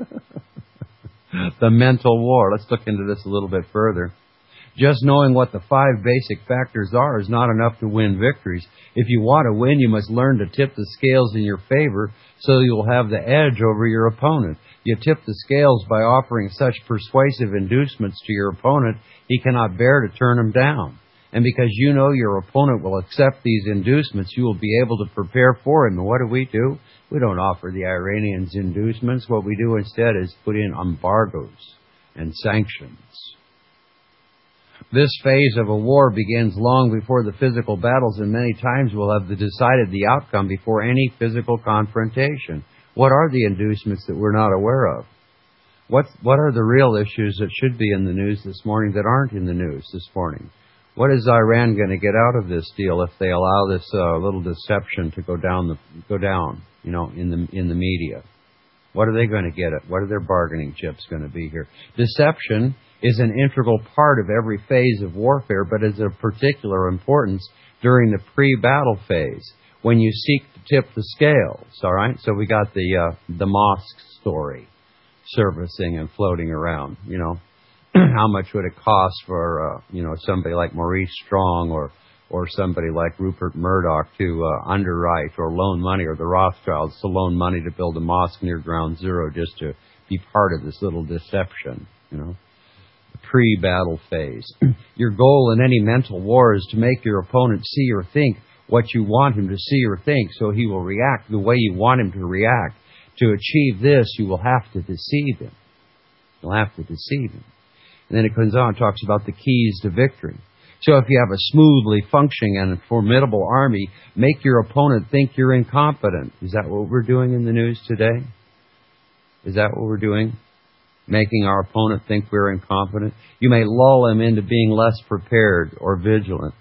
The mental war. Let's look into this a little bit further. Just knowing what the five basic factors are is not enough to win victories. If you want to win, you must learn to tip the scales in your favor so you'll have the edge over your opponent. You tip the scales by offering such persuasive inducements to your opponent, he cannot bear to turn them down. And because you know your opponent will accept these inducements, you will be able to prepare for him. And what do we do? We don't offer the Iranians inducements. What we do instead is put in embargoes and sanctions. This phase of a war begins long before the physical battles, and many times will have decided the outcome before any physical confrontation. What are the inducements that we're not aware of? What, what are the real issues that should be in the news this morning that aren't in the news this morning? What is Iran going to get out of this deal if they allow this uh, little deception to go down the go down, you know, in the in the media? What are they going to get at? What are their bargaining chips going to be here? Deception is an integral part of every phase of warfare, but is of particular importance during the pre-battle phase when you seek to tip the scales. All right, so we got the uh, the mosque story surfacing and floating around, you know. How much would it cost for, uh, you know, somebody like Maurice Strong or or somebody like Rupert Murdoch to uh, underwrite or loan money, or the Rothschilds to loan money to build a mosque near Ground Zero just to be part of this little deception, you know, the pre-battle phase. Your goal in any mental war is to make your opponent see or think what you want him to see or think, so he will react the way you want him to react. To achieve this, you will have to deceive him. You'll have to deceive him. And then it comes on and talks about the keys to victory. So if you have a smoothly functioning and formidable army, make your opponent think you're incompetent. Is that what we're doing in the news today? Is that what we're doing? Making our opponent think we're incompetent? You may lull him into being less prepared or vigilant.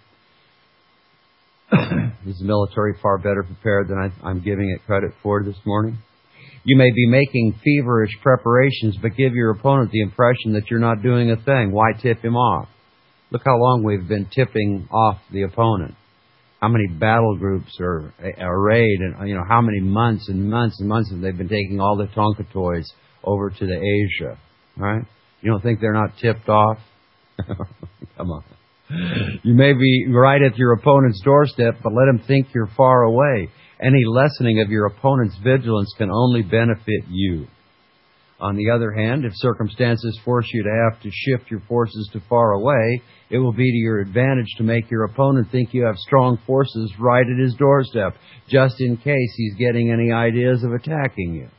Is the military far better prepared than I, I'm giving it credit for this morning? You may be making feverish preparations, but give your opponent the impression that you're not doing a thing. Why tip him off? Look how long we've been tipping off the opponent. How many battle groups are arrayed, and you know how many months and months and months have they been taking all the Tonka toys over to the Asia, right? You don't think they're not tipped off? Come on. You may be right at your opponent's doorstep, but let him think you're far away. Any lessening of your opponent's vigilance can only benefit you. On the other hand, if circumstances force you to have to shift your forces to far away, it will be to your advantage to make your opponent think you have strong forces right at his doorstep, just in case he's getting any ideas of attacking you.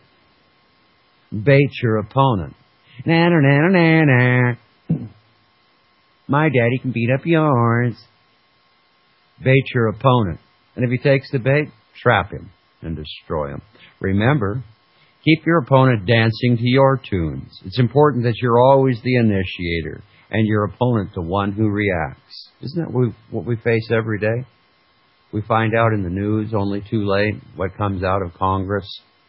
Bait your opponent. Na na na na na. My daddy can beat up yours. Bait your opponent. And if he takes the bait, trap him and destroy him. Remember, keep your opponent dancing to your tunes. It's important that you're always the initiator and your opponent the one who reacts. Isn't that what we face every day? We find out in the news only too late what comes out of Congress,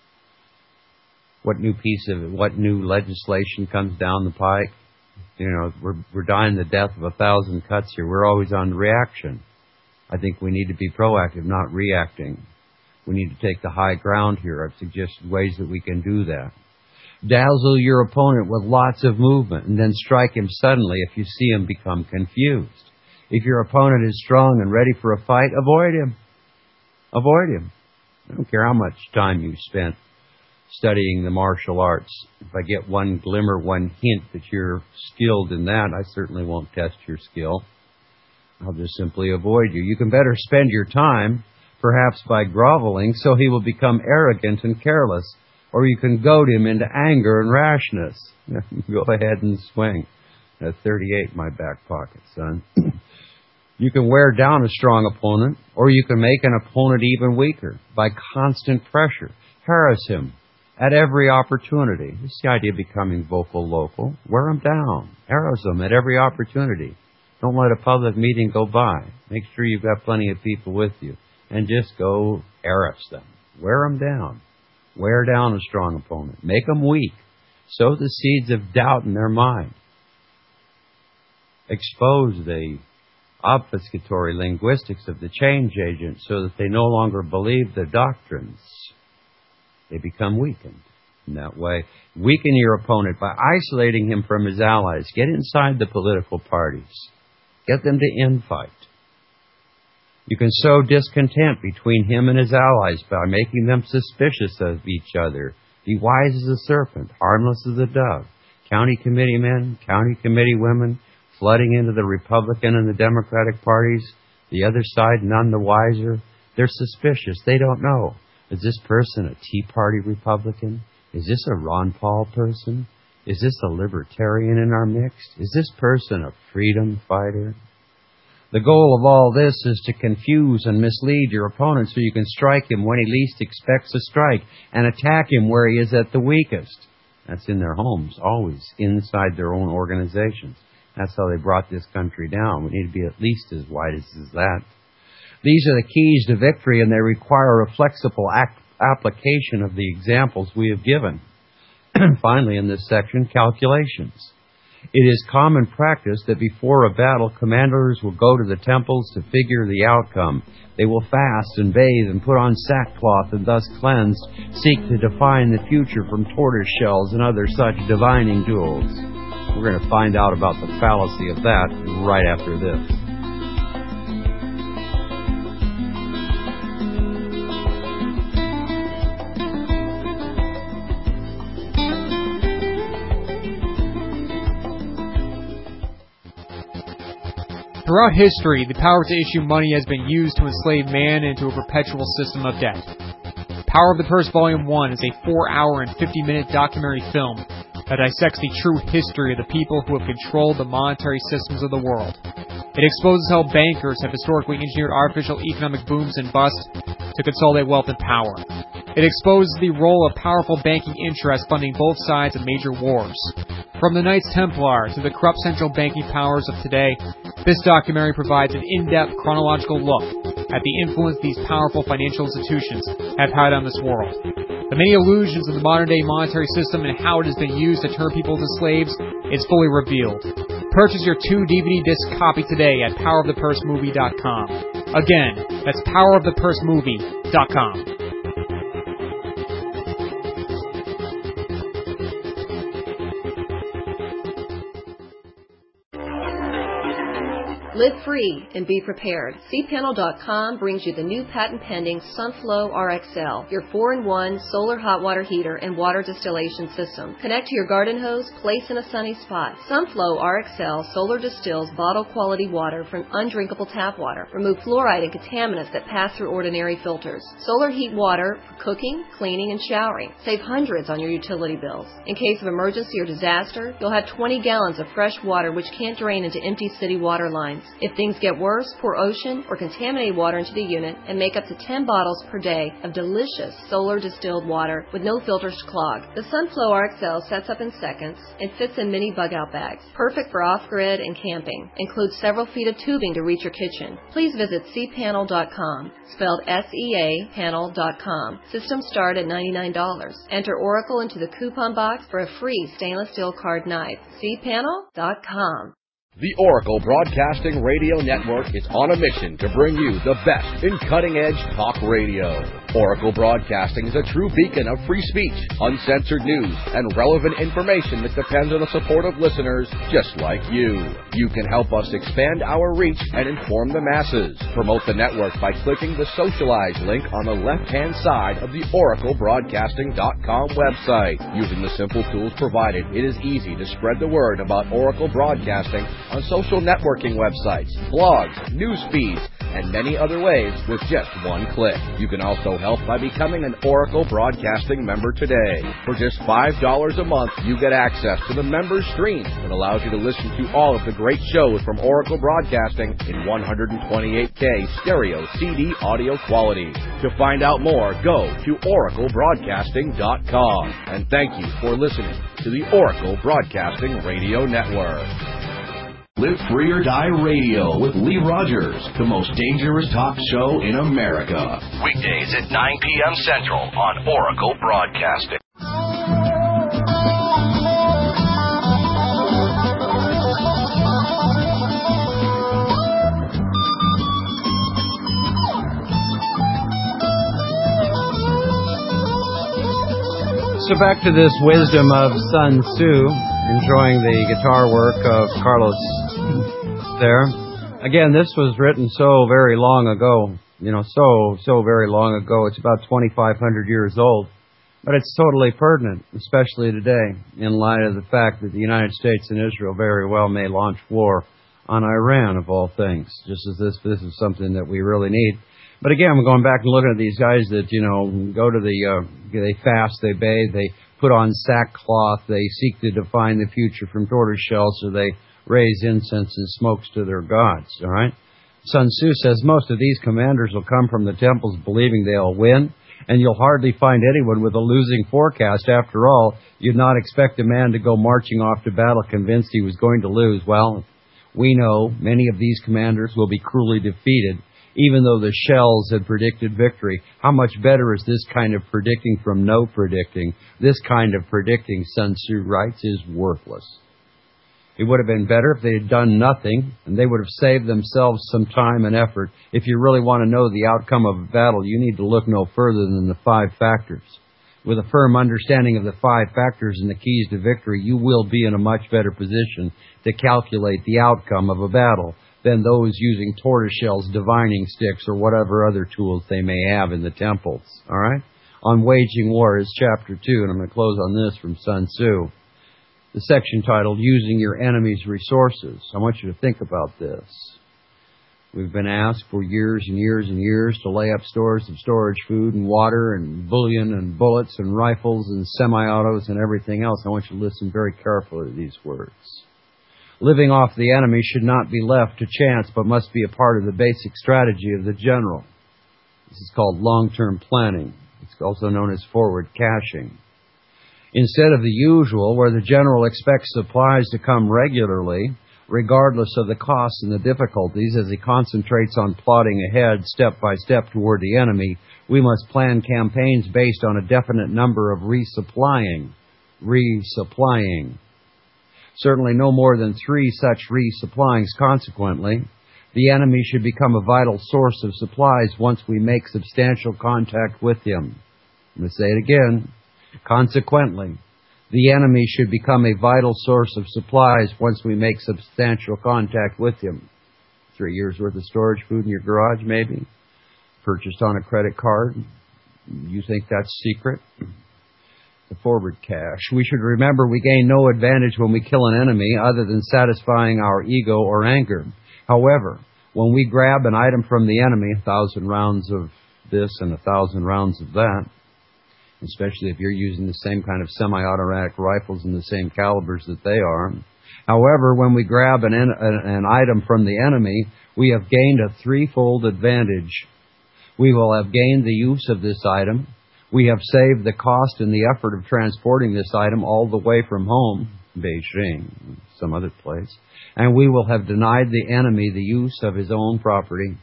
what new piece of, what new legislation comes down the pike. You know, we're, we're dying the death of a thousand cuts here. We're always on reaction. I think we need to be proactive, not reacting. We need to take the high ground here. I've suggested ways that we can do that. Dazzle your opponent with lots of movement and then strike him suddenly if you see him become confused. If your opponent is strong and ready for a fight, avoid him. Avoid him. I don't care how much time you spent studying the martial arts. If I get one glimmer, one hint that you're skilled in that, I certainly won't test your skill. I'll just simply avoid you. You can better spend your time, perhaps by groveling, so he will become arrogant and careless. Or you can goad him into anger and rashness. Go ahead and swing. That's thirty-eight in my back pocket, son. You can wear down a strong opponent, or you can make an opponent even weaker by constant pressure. Harass him at every opportunity. This is the idea of becoming vocal local. Wear him down. Harass him at every opportunity. Don't let a public meeting go by. Make sure you've got plenty of people with you. And just go harass them. Wear them down. Wear down a strong opponent. Make them weak. Sow the seeds of doubt in their mind. Expose the obfuscatory linguistics of the change agent so that they no longer believe the doctrines. They become weakened in that way. Weaken your opponent by isolating him from his allies. Get inside the political parties. Get them to infight. You can sow discontent between him and his allies by making them suspicious of each other. Be wise as a serpent, harmless as a dove. County committee men, county committee women, flooding into the Republican and the Democratic parties, the other side none the wiser. They're suspicious. They don't know. Is this person a Tea Party Republican? Is this a Ron Paul person? Is this a libertarian in our mix? Is this person a freedom fighter? The goal of all this is to confuse and mislead your opponent so you can strike him when he least expects a strike and attack him where he is at the weakest. That's in their homes, always inside their own organizations. That's how they brought this country down. We need to be at least as wide as that. These are the keys to victory, and they require a flexible act- application of the examples we have given. Finally, in this section, calculations. It is common practice that before a battle, commanders will go to the temples to figure the outcome. They will fast and bathe and put on sackcloth and thus cleansed, seek to define the future from tortoise shells and other such divining tools. We're going to find out about the fallacy of that right after this. Throughout history, the power to issue money has been used to enslave man into a perpetual system of debt. Power of the Purse Volume one is a four hour and fifty minute documentary film that dissects the true history of the people who have controlled the monetary systems of the world. It exposes how bankers have historically engineered artificial economic booms and busts to consolidate wealth and power. It exposes the role of powerful banking interests funding both sides of major wars. From the Knights Templar to the corrupt central banking powers of today, this documentary provides an in-depth chronological look at the influence these powerful financial institutions have had on this world. The many illusions of the modern-day monetary system and how it has been used to turn people into slaves is fully revealed. Purchase your two D V D disc copy today at power of the purse movie dot com. Again, that's power of the purse movie dot com. Live free and be prepared. C panel dot com brings you the new patent-pending Sunflow R X L, your four in one solar hot water heater and water distillation system. Connect to your garden hose, place in a sunny spot. Sunflow R X L solar distills bottle-quality water from undrinkable tap water. Remove fluoride and contaminants that pass through ordinary filters. Solar heat water for cooking, cleaning, and showering. Save hundreds on your utility bills. In case of emergency or disaster, you'll have twenty gallons of fresh water which can't drain into empty city water lines. If things get worse, pour ocean or contaminated water into the unit and make up to ten bottles per day of delicious solar distilled water with no filters to clog. The Sunflow R X L sets up in seconds and fits in mini bug-out bags. Perfect for off-grid and camping. Includes several feet of tubing to reach your kitchen. Please visit C panel dot com, spelled S E A panel dot com. Systems start at ninety-nine dollars. Enter Oracle into the coupon box for a free stainless steel card knife. C panel dot com. The Oracle Broadcasting Radio Network is on a mission to bring you the best in cutting-edge talk radio. Oracle Broadcasting is a true beacon of free speech, uncensored news, and relevant information that depends on the support of listeners just like you. You can help us expand our reach and inform the masses. Promote the network by clicking the Socialize link on the left-hand side of the Oracle Broadcasting dot com website. Using the simple tools provided, it is easy to spread the word about Oracle Broadcasting on social networking websites, blogs, news feeds, and many other ways with just one click. You can also help by becoming an Oracle Broadcasting member today. For just five dollars a month, you get access to the member stream that allows you to listen to all of the great shows from Oracle Broadcasting in one twenty-eight K stereo C D audio quality. To find out more, go to Oracle Broadcasting dot com. And thank you for listening to the Oracle Broadcasting Radio Network. Live Free or Die Radio with Lee Rogers, the most dangerous talk show in America. Weekdays at nine p.m. Central on Oracle Broadcasting. So back to this wisdom of Sun Tzu, enjoying the guitar work of Carlos there. Again, this was written so very long ago, you know, so, so very long ago. It's about twenty-five hundred years old. But it's totally pertinent, especially today, in light of the fact that the United States and Israel very well may launch war on Iran, of all things, just as this, this is something that we really need. But again, we're going back and looking at these guys that, you know, go to the, uh, they fast, they bathe, they put on sackcloth, they seek to define the future from tortoise shells, so they raise incense and smokes to their gods, all right? Sun Tzu says most of these commanders will come from the temples believing they'll win, and you'll hardly find anyone with a losing forecast. After all, you'd not expect a man to go marching off to battle convinced he was going to lose. Well, we know many of these commanders will be cruelly defeated, even though the shells had predicted victory. How much better is this kind of predicting from no predicting? This kind of predicting, Sun Tzu writes, is worthless. It would have been better if they had done nothing, and they would have saved themselves some time and effort. If you really want to know the outcome of a battle, you need to look no further than the five factors. With a firm understanding of the five factors and the keys to victory, you will be in a much better position to calculate the outcome of a battle than those using tortoise shells, divining sticks, or whatever other tools they may have in the temples. All right? On Waging War is chapter two, and I'm going to close on this from Sun Tzu. The section titled, Using Your Enemy's Resources. I want you to think about this. We've been asked for years and years and years to lay up stores of storage food and water and bullion and bullets and rifles and semi-autos and everything else. I want you to listen very carefully to these words. Living off the enemy should not be left to chance, but must be a part of the basic strategy of the general. This is called long-term planning. It's also known as forward caching. Instead of the usual, where the general expects supplies to come regularly, regardless of the costs and the difficulties, as he concentrates on plodding ahead step by step toward the enemy, we must plan campaigns based on a definite number of resupplying. Resupplying. Certainly no more than three such resupplyings. Consequently, the enemy should become a vital source of supplies once we make substantial contact with him. I'm going to say it again. Consequently, the enemy should become a vital source of supplies once we make substantial contact with him. Three years' worth of storage food in your garage, maybe. Purchased on a credit card. You think that's secret? The forward cash. We should remember we gain no advantage when we kill an enemy other than satisfying our ego or anger. However, when we grab an item from the enemy, a thousand rounds of this and a thousand rounds of that, especially if you're using the same kind of semi-automatic rifles and the same calibers that they are. However, when we grab an, an, an item from the enemy, we have gained a threefold advantage. We will have gained the use of this item. We have saved the cost and the effort of transporting this item all the way from home, Beijing, some other place, and we will have denied the enemy the use of his own property.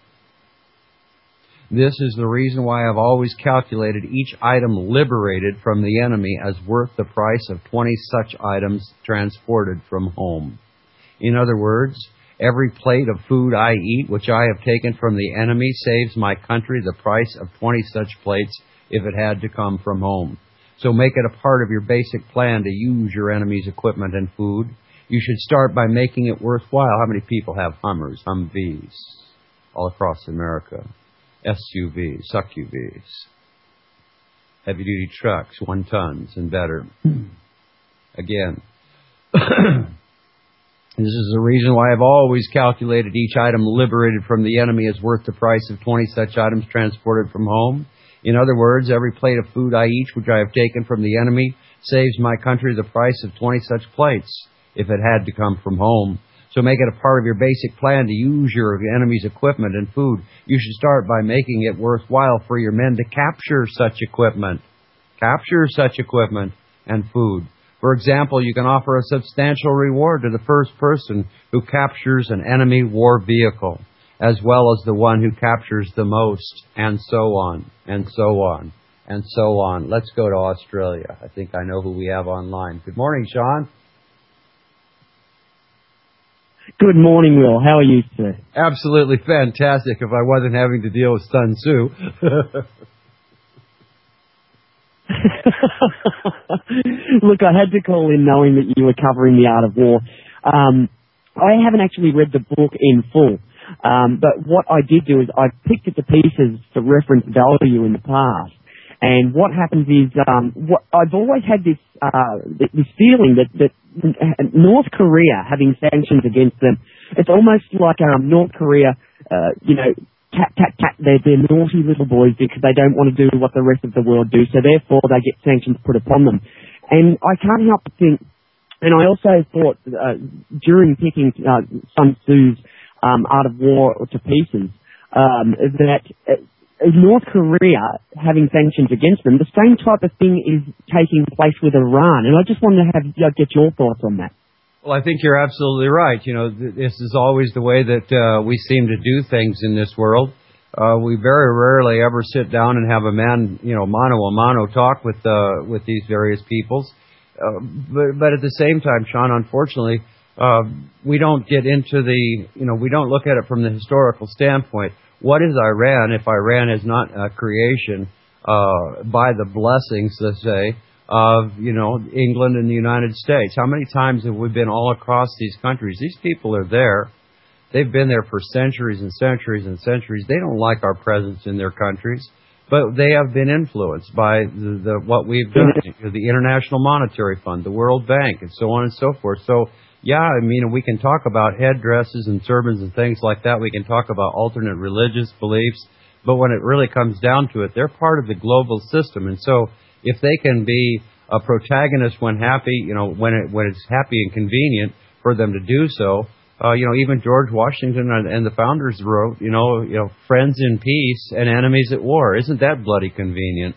This is the reason why I've always calculated each item liberated from the enemy as worth the price of twenty such items transported from home. In other words, every plate of food I eat which I have taken from the enemy saves my country the price of twenty such plates if it had to come from home. So make it a part of your basic plan to use your enemy's equipment and food. You should start by making it worthwhile. How many people have Hummers, Humvees all across America? S U Vs, suck U Vs, heavy-duty trucks, one tons and better. Again, this is the reason why I've always calculated each item liberated from the enemy is worth the price of twenty such items transported from home. In other words, every plate of food I eat which I have taken from the enemy saves my country the price of twenty such plates if it had to come from home. So make it a part of your basic plan to use your enemy's equipment and food. You should start by making it worthwhile for your men to capture such equipment. Capture such equipment and food. For example, you can offer a substantial reward to the first person who captures an enemy war vehicle, as well as the one who captures the most, and so on, and so on, and so on. Let's go to Australia. I think I know who we have online. Good morning, Sean. Good morning, Will. How are you, sir? Absolutely fantastic if I wasn't having to deal with Sun Tzu. Look, I had to call in knowing that you were covering the art of war. Um, I haven't actually read the book in full, um, but what I did do is I picked it to pieces to reference value in the past. And what happens is, um, what, I've always had this uh, this feeling that, that North Korea having sanctions against them, it's almost like um, North Korea, uh, you know, tat, tat, tat, they're, they're naughty little boys because they don't want to do what the rest of the world do, so therefore they get sanctions put upon them. And I can't help but think, and I also thought uh, during picking uh, Sun Tzu's um, Art of War to pieces, um, that uh, North Korea having sanctions against them, the same type of thing is taking place with Iran. And I just wanted to have uh, get your thoughts on that. Well, I think you're absolutely right. You know, th- this is always the way that uh, we seem to do things in this world. Uh, we very rarely ever sit down and have a man, you know, mano a mano talk with uh, with these various peoples. Uh, but, but at the same time, Sean, unfortunately, uh, we don't get into the, you know, we don't look at it from the historical standpoint. What is Iran if Iran is not a creation uh, by the blessings, let's say, of, you know, England and the United States? How many times have we been all across these countries? These people are there. They've been there for centuries and centuries and centuries. They don't like our presence in their countries, but they have been influenced by the, the what we've done, the International Monetary Fund, the World Bank, and so on and so forth. So, yeah, I mean, we can talk about headdresses and turbans and things like that. We can talk about alternate religious beliefs. But when it really comes down to it, they're part of the global system. And so if they can be a protagonist when happy, you know, when it, when it's happy and convenient for them to do so, uh, you know, even George Washington and the founders wrote, you know, you know, friends in peace and enemies at war. Isn't that bloody convenient?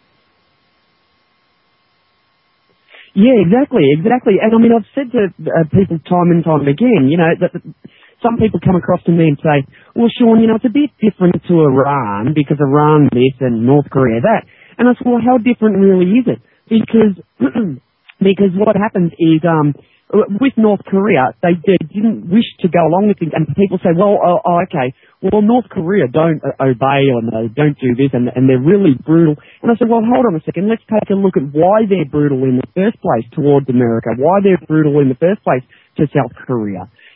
Yeah, exactly, exactly. And I mean, I've said to uh, people time and time again, you know, that, that some people come across to me and say, well, Sean, you know, it's a bit different to Iran because Iran this and North Korea that. And I said, well, how different really is it? Because, because what happens is, um, with North Korea, they, they didn't wish to go along with it, and people say, well, oh, oh okay, well, North Korea don't obey or they don't do this, and, and they're really brutal. And I said, well, hold on a second, let's take a look at why they're brutal in the first place towards America, why they're brutal in the first place to South Korea.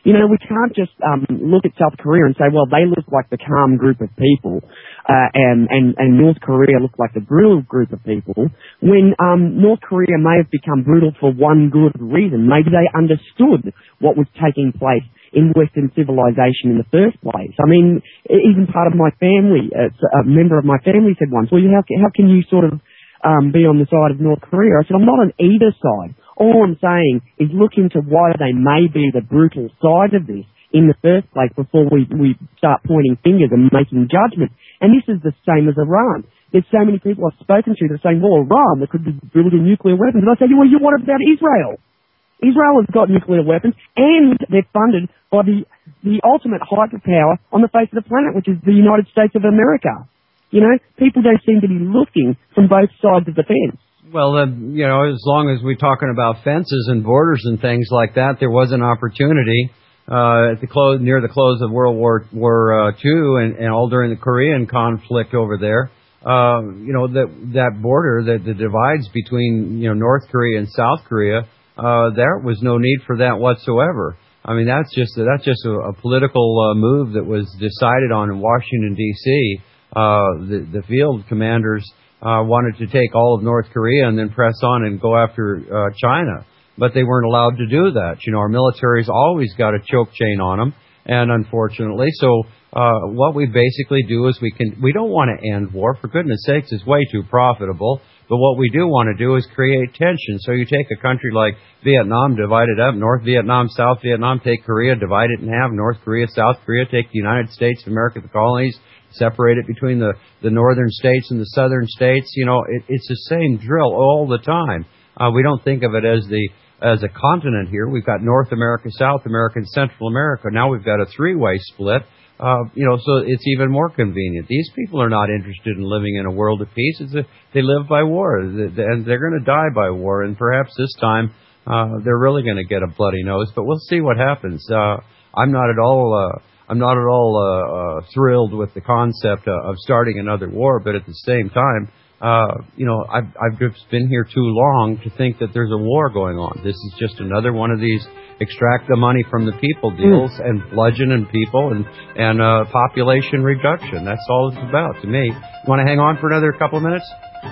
You know, we can't just um, look at South Korea and say, well, they look like the calm group of people, uh, and, and, and North Korea look like the brutal group of people, when um, North Korea may have become brutal for one good reason. Maybe they understood what was taking place in Western civilization in the first place. I mean, even part of my family, uh, a member of my family said once, well, how, how can you sort of um, be on the side of North Korea? I said, I'm not on either side. All I'm saying is look into why they may be the brutal side of this in the first place before we, we start pointing fingers and making judgments. And this is the same as Iran. There's so many people I've spoken to that are saying, well, Iran, they could be building nuclear weapons. And I say, well, you what about Israel? Israel has got nuclear weapons, and they're funded by the, the ultimate hyperpower on the face of the planet, which is the United States of America. You know, people don't seem to be looking from both sides of the fence. Well, uh, you know, as long as we're talking about fences and borders and things like that, there was an opportunity uh, at the close, near the close of World War War uh, Two, and, and all during the Korean conflict over there. Uh, you know, that that border that, that divides between you know North Korea and South Korea, uh, there was no need for that whatsoever. I mean, that's just that's just a, a political uh, move that was decided on in Washington D C Uh, the, the field commanders Uh, wanted to take all of North Korea and then press on and go after uh, China. But they weren't allowed to do that. You know, our military's always got a choke chain on them, and unfortunately, so uh, what we basically do is we can, we don't want to end war, for goodness sakes, it's way too profitable, but what we do want to do is create tension. So you take a country like Vietnam, divide it up, North Vietnam, South Vietnam, take Korea, divide it in half, North Korea, South Korea, take the United States of America, the colonies, separate it between the, the northern states and the southern states. You know, it, it's the same drill all the time. Uh, we don't think of it as the as a continent here. We've got North America, South America, and Central America. Now we've got a three-way split. Uh, you know, so it's even more convenient. These people are not interested in living in a world of peace. It's a, they live by war, and they're going to die by war. And perhaps this time uh, they're really going to get a bloody nose. But we'll see what happens. Uh, I'm not at all. Uh, I'm not at all uh, uh, thrilled with the concept uh, of starting another war, but at the same time, uh, you know, I've, I've just been here too long to think that there's a war going on. This is just another one of these extract the money from the people deals mm. and bludgeoning people and, and uh, population reduction. That's all it's about to me. You want to hang on for another couple of minutes?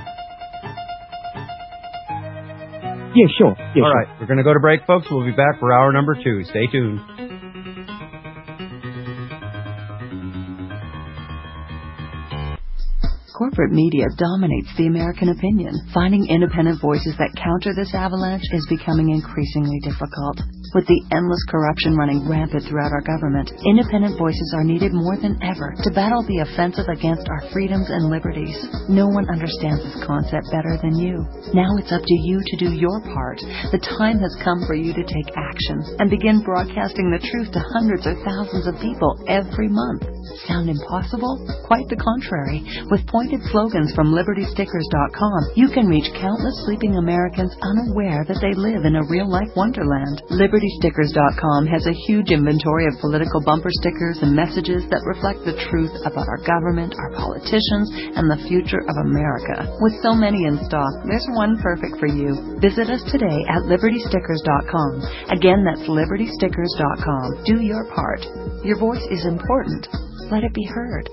Yeah, sure. Yeah, all sure. right, we're going to go to break, folks. We'll be back for hour number two. Stay tuned. Corporate media dominates the American opinion. Finding independent voices that counter this avalanche is becoming increasingly difficult. With the endless corruption running rampant throughout our government, independent voices are needed more than ever to battle the offensive against our freedoms and liberties. No one understands this concept better than you. Now it's up to you to do your part. The time has come for you to take action and begin broadcasting the truth to hundreds or thousands of people every month. Sound impossible? Quite the contrary. With pointed slogans from Liberty Stickers dot com, you can reach countless sleeping Americans unaware that they live in a real-life wonderland. Liberty Stickers dot com has a huge inventory of political bumper stickers and messages that reflect the truth about our government, our politicians, and the future of America. With so many in stock, there's one perfect for you. Visit us today at Liberty Stickers dot com. Again, that's Liberty Stickers dot com. Do your part. Your voice is important. Let it be heard.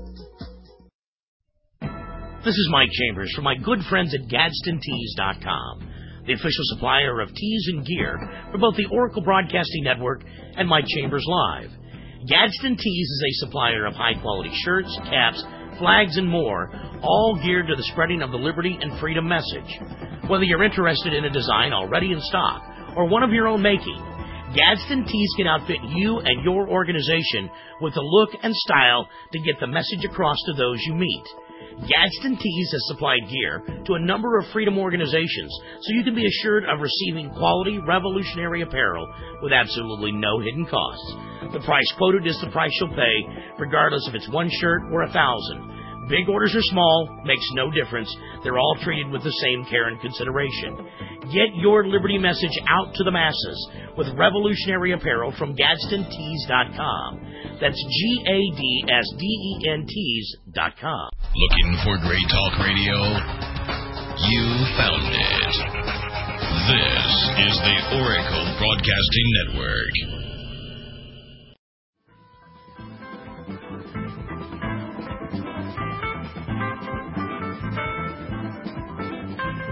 This is Mike Chambers from my good friends at Gadsden Tees dot com, the official supplier of tees and gear for both the Oracle Broadcasting Network and Mike Chambers Live. Gadsden Tees is a supplier of high-quality shirts, caps, flags, and more, all geared to the spreading of the liberty and freedom message. Whether you're interested in a design already in stock or one of your own making, Gadsden Tees can outfit you and your organization with the look and style to get the message across to those you meet. Gadsden Tees has supplied gear to a number of freedom organizations, so you can be assured of receiving quality, revolutionary apparel with absolutely no hidden costs. The price quoted is the price you'll pay, regardless if it's one shirt or a thousand. Big orders or small, makes no difference. They're all treated with the same care and consideration. Get your liberty message out to the masses with revolutionary apparel from Gadsden Tees dot com. That's G A D S D E N Tees dot com. Looking for great talk radio? You found it. This is the Oracle Broadcasting Network.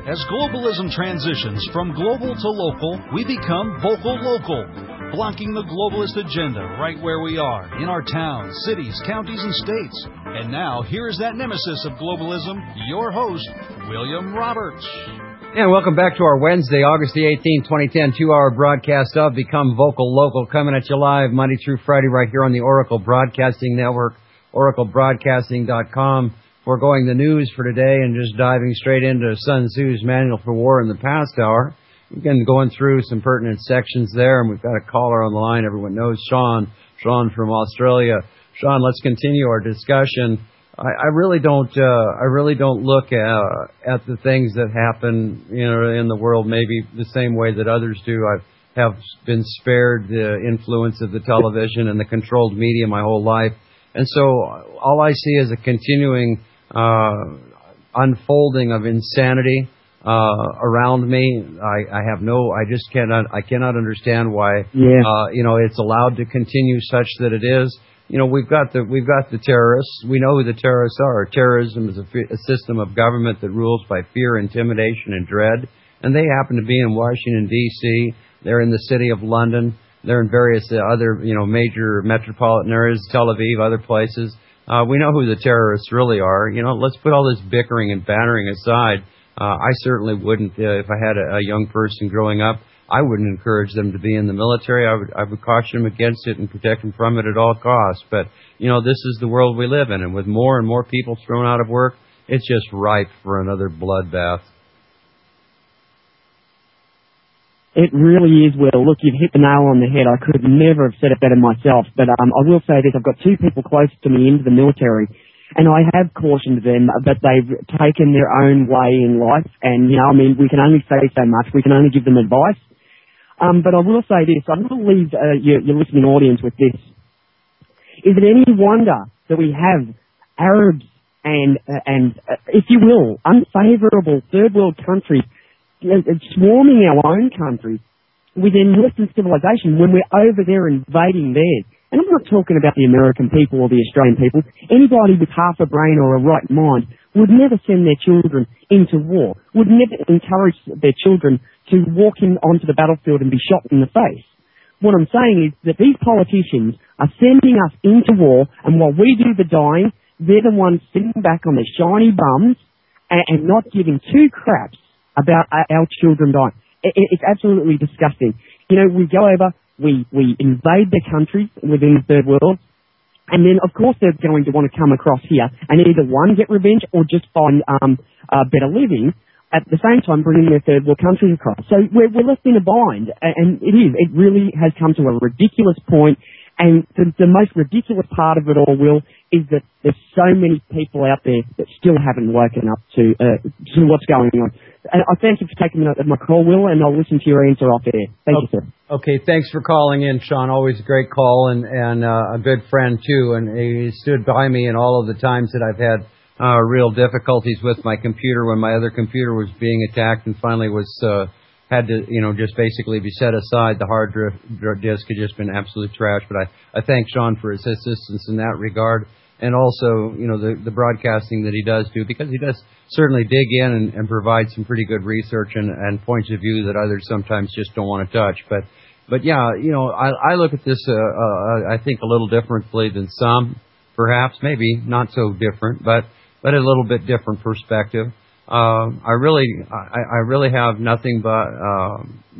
As globalism transitions from global to local, we become vocal local, blocking the globalist agenda right where we are, in our towns, cities, counties, and states. And now, here's that nemesis of globalism, your host, William Roberts. And welcome back to our Wednesday, August the eighteenth, twenty ten, two-hour broadcast of Become Vocal Local, coming at you live Monday through Friday right here on the Oracle Broadcasting Network, oracle broadcasting dot com. Foregoing the news for today and just diving straight into Sun Tzu's Manual for War in the past hour. We've been going through some pertinent sections there, and we've got a caller on the line. Everyone knows Sean, Sean from Australia. Sean, let's continue our discussion. I, I really don't, uh, I really don't look at, at the things that happen, you know, in the world maybe the same way that others do. I have been spared the influence of the television and the controlled media my whole life, and so all I see is a continuing Uh, unfolding of insanity uh, around me. I, I have no, I just cannot, I cannot understand why, yeah. uh, you know, it's allowed to continue such that it is. You know, we've got the, we've got the terrorists. We know who the terrorists are. Terrorism is a, a system of government that rules by fear, intimidation, and dread. And they happen to be in Washington, D C. They're in the city of London. They're in various uh, other, you know, major metropolitan areas, Tel Aviv, other places. Uh, we know who the terrorists really are. You know, let's put all this bickering and bantering aside. Uh, I certainly wouldn't, uh, if I had a, a young person growing up, I wouldn't encourage them to be in the military. I would, I would caution them against it and protect them from it at all costs. But, you know, this is the world we live in. And with more and more people thrown out of work, it's just ripe for another bloodbath. It really is, Will. Look, you've hit the nail on the head. I could never have said it better myself. But um, I will say this. I've got two people close to me into the military, and I have cautioned them that they've taken their own way in life. And, you know, I mean, we can only say so much. We can only give them advice. Um, but I will say this. I'm going to leave uh, your, your listening audience with this. Is it any wonder that we have Arabs and, uh, and uh, if you will, unfavourable third world countries swarming our own country within Western civilization when we're over there invading theirs? And I'm not talking about the American people or the Australian people. Anybody with half a brain or a right mind would never send their children into war, would never encourage their children to walk in onto the battlefield and be shot in the face. What I'm saying is that these politicians are sending us into war, and while we do the dying, they're the ones sitting back on their shiny bums and, and not giving two craps about our children dying. It's absolutely disgusting. You know, we go over, we, we invade their countries within the third world, and then, of course, they're going to want to come across here and either, one, get revenge or just find um, uh, better living, at the same time bringing their third world countries across. So we're, we're left in a bind, and it is. It really has come to a ridiculous point, and the, the most ridiculous part of it all, Will, is that there's so many people out there that still haven't woken up to, uh, to what's going on. And I thank you for taking my call, Will, and I'll listen to your answer off air. Thank okay. you, sir. Okay, thanks for calling in, Sean. Always a great call and, and uh, a good friend, too. And he stood by me in all of the times that I've had uh, real difficulties with my computer when my other computer was being attacked and finally was uh, had to, you know, just basically be set aside. The hard disk had just been absolute trash. But I, I thank Sean for his assistance in that regard. And also, you know, the, the broadcasting that he does do, because he does certainly dig in and, and provide some pretty good research and, and points of view that others sometimes just don't want to touch. But, but yeah, you know, I, I look at this, uh, uh, I think, a little differently than some, perhaps, maybe not so different, but, but a little bit different perspective. Uh, I really, I, I really have nothing but, uh,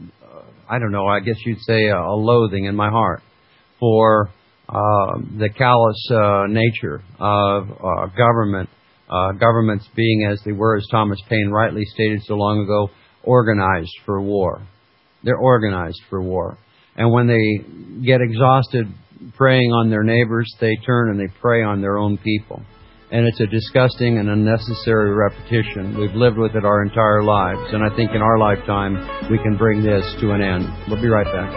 I don't know, I guess you'd say a, a loathing in my heart for Uh, the callous uh, nature of uh, government, uh, governments being, as they were, as Thomas Paine rightly stated so long ago, organized for war. They're organized for war. And when they get exhausted preying on their neighbors, they turn and they prey on their own people. And it's a disgusting and unnecessary repetition. We've lived with it our entire lives. And I think in our lifetime, we can bring this to an end. We'll be right back.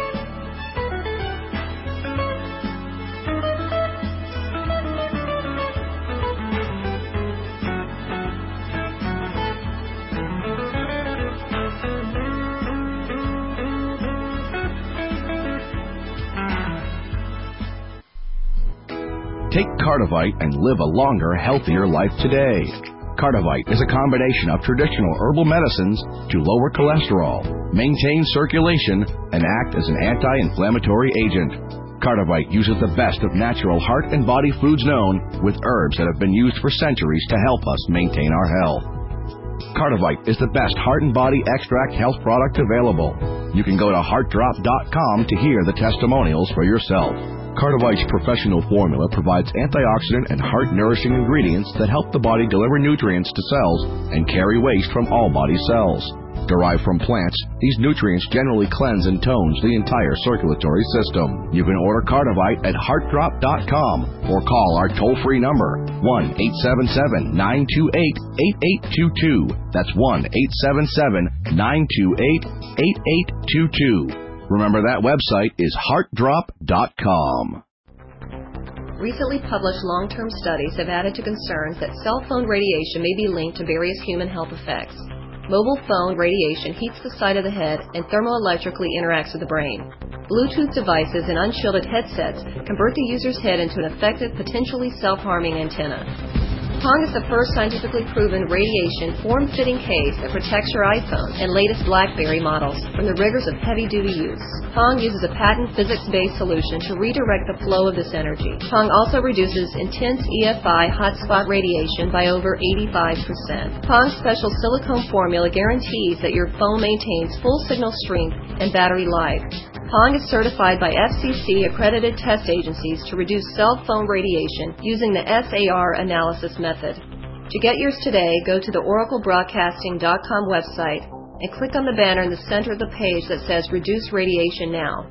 Take Cardivite and live a longer, healthier life today. Cardivite is a combination of traditional herbal medicines to lower cholesterol, maintain circulation, and act as an anti-inflammatory agent. Cardivite uses the best of natural heart and body foods known, with herbs that have been used for centuries to help us maintain our health. Cardivite is the best heart and body extract health product available. You can go to heart drop dot com to hear the testimonials for yourself. Cardivite's professional formula provides antioxidant and heart-nourishing ingredients that help the body deliver nutrients to cells and carry waste from all body cells. Derived from plants, these nutrients generally cleanse and tones the entire circulatory system. You can order Cardivite at heart drop dot com or call our toll-free number, one eight seven seven, nine two eight, eight eight two two. That's one eight seven seven, nine two eight, eight eight two two. Remember, that website is heart drop dot com. Recently published long-term studies have added to concerns that cell phone radiation may be linked to various human health effects. Mobile phone radiation heats the side of the head and thermoelectrically interacts with the brain. Bluetooth devices and unshielded headsets convert the user's head into an effective, potentially self-harming antenna. Pong is the first scientifically proven radiation form-fitting case that protects your iPhone and latest BlackBerry models from the rigors of heavy-duty use. Pong uses a patent physics-based solution to redirect the flow of this energy. Pong also reduces intense E F I hotspot radiation by over eighty-five percent. Pong's special silicone formula guarantees that your phone maintains full signal strength and battery life. Pong is certified by F C C-accredited test agencies to reduce cell phone radiation using the S A R analysis method. To get yours today, go to the oracle broadcasting dot com website and click on the banner in the center of the page that says Reduce Radiation Now.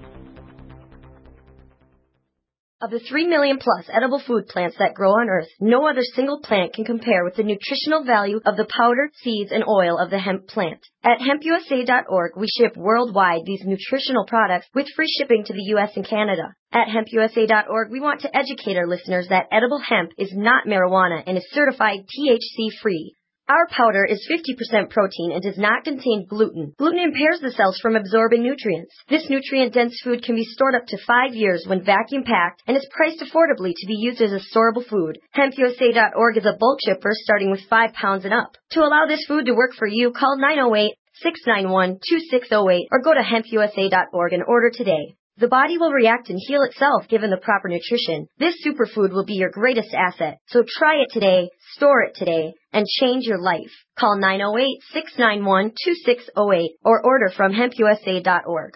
Of the three million plus edible food plants that grow on Earth, no other single plant can compare with the nutritional value of the powder, seeds, and oil of the hemp plant. At hemp U S A dot org, we ship worldwide these nutritional products with free shipping to the U S and Canada. At hemp U S A dot org, we want to educate our listeners that edible hemp is not marijuana and is certified T H C-free. Our powder is fifty percent protein and does not contain gluten. Gluten impairs the cells from absorbing nutrients. This nutrient-dense food can be stored up to five years when vacuum-packed and is priced affordably to be used as a storable food. hemp U S A dot org is a bulk shipper starting with five pounds and up. To allow this food to work for you, call nine oh eight, six nine one, two six oh eight or go to hemp U S A dot org and order today. The body will react and heal itself given the proper nutrition. This superfood will be your greatest asset. So try it today, store it today, and change your life. Call nine oh eight, six nine one, two six oh eight or order from hemp U S A dot org.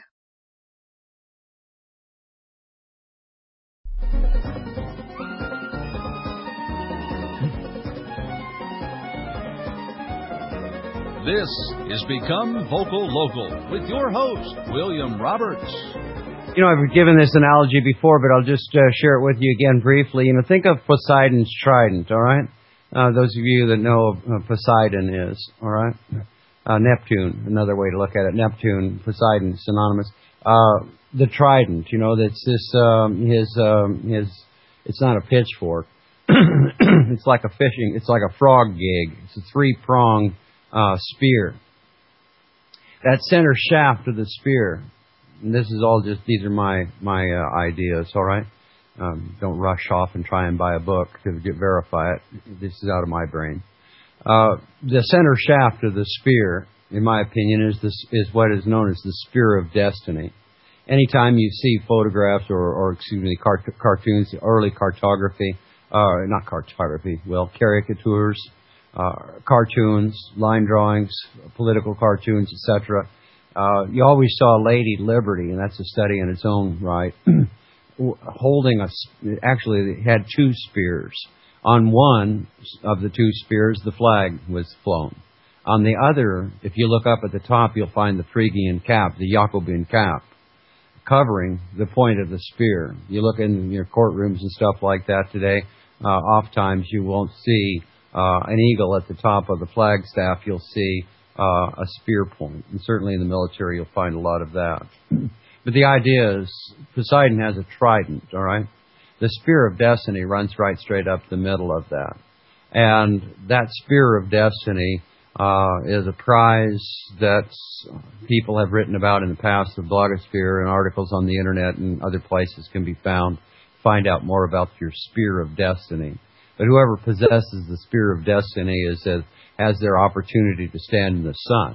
This is Become Vocal Local with your host, William Roberts. You know, I've given this analogy before, but I'll just uh, share it with you again briefly. You know, think of Poseidon's trident, all right? Uh, those of you that know what uh, Poseidon is, all right? Uh, Neptune, another way to look at it. Neptune, Poseidon, synonymous. Uh, the trident, you know, that's this, um, his, um, his, it's not a pitchfork. It's like a fishing, it's like a frog gig. It's a three-pronged uh, spear. That center shaft of the spear, and this is all just, these are my, my uh, ideas, all right? Um, don't rush off and try and buy a book to get, verify it. This is out of my brain. Uh, the center shaft of the spear, in my opinion, is this, is what is known as the spear of destiny. Anytime you see photographs or, or excuse me, cart- cartoons, early cartography, uh, not cartography, well, caricatures, uh, cartoons, line drawings, political cartoons, et cetera, Uh, you always saw Lady Liberty, and that's a study in its own right, holding a, actually it had two spears. On one of the two spears, the flag was flown. On the other, if you look up at the top, you'll find the Phrygian cap, the Jacobean cap, covering the point of the spear. You look in your courtrooms and stuff like that today, uh, oftentimes you won't see uh, an eagle at the top of the flagstaff. You'll see Uh, a spear point. And certainly in the military you'll find a lot of that. But the idea is Poseidon has a trident, all right? The spear of destiny runs right straight up the middle of that. And that spear of destiny uh, is a prize that people have written about in the past. The blogosphere and articles on the internet and other places can be found. Find out more about your spear of destiny. But whoever possesses the spear of destiny is, uh, has their opportunity to stand in the sun.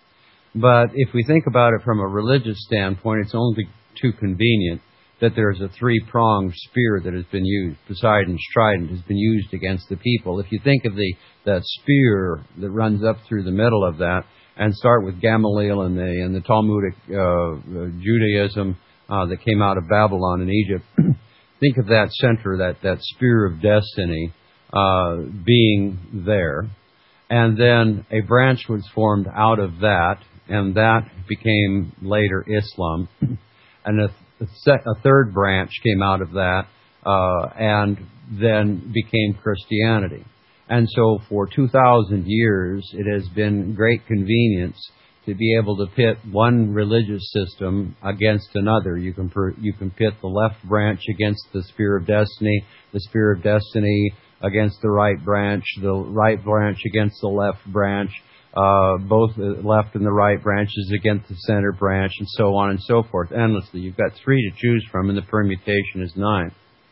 But if we think about it from a religious standpoint, it's only too convenient that there's a three-pronged spear that has been used. Poseidon's trident has been used against the people. If you think of the that spear that runs up through the middle of that, and start with Gamaliel and the and the Talmudic uh, Judaism uh, that came out of Babylon and Egypt, think of that center, that that spear of destiny uh, being there, and then a branch was formed out of that, and that became later Islam, and a A third branch came out of that uh, and then became Christianity. And so for two thousand years, it has been great convenience to be able to pit one religious system against another. You can per, you can pit the left branch against the spear of destiny, the spear of destiny against the right branch, the right branch against the left branch, Uh, both the left and the right branches against the center branch, and so on and so forth, endlessly. You've got three to choose from, and the permutation is nine.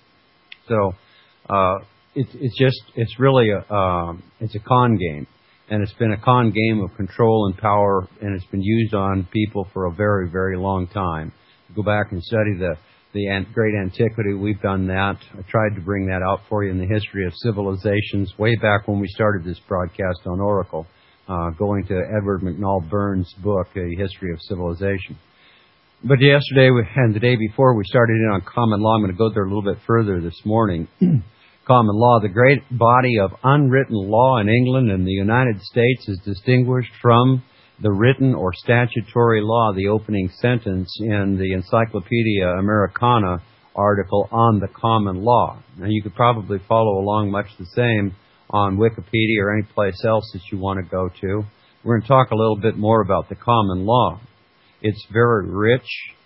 So uh, it's it's just it's really a um, it's a con game, and it's been a con game of control and power, and it's been used on people for a very very long time. Go back and study the the great antiquity. We've done that. I tried to bring that out for you in the history of civilizations way back when we started this broadcast on Oracle. Uh, going to Edward McNall Burns' book, A History of Civilization. But yesterday and the day before, we started in on common law. I'm going to go there a little bit further this morning. Common law, the great body of unwritten law in England and the United States, is distinguished from the written or statutory law, the opening sentence in the Encyclopedia Americana article on the common law. Now, you could probably follow along much the same on Wikipedia or any place else that you want to go to. We're going to talk a little bit more about the common law. It's very rich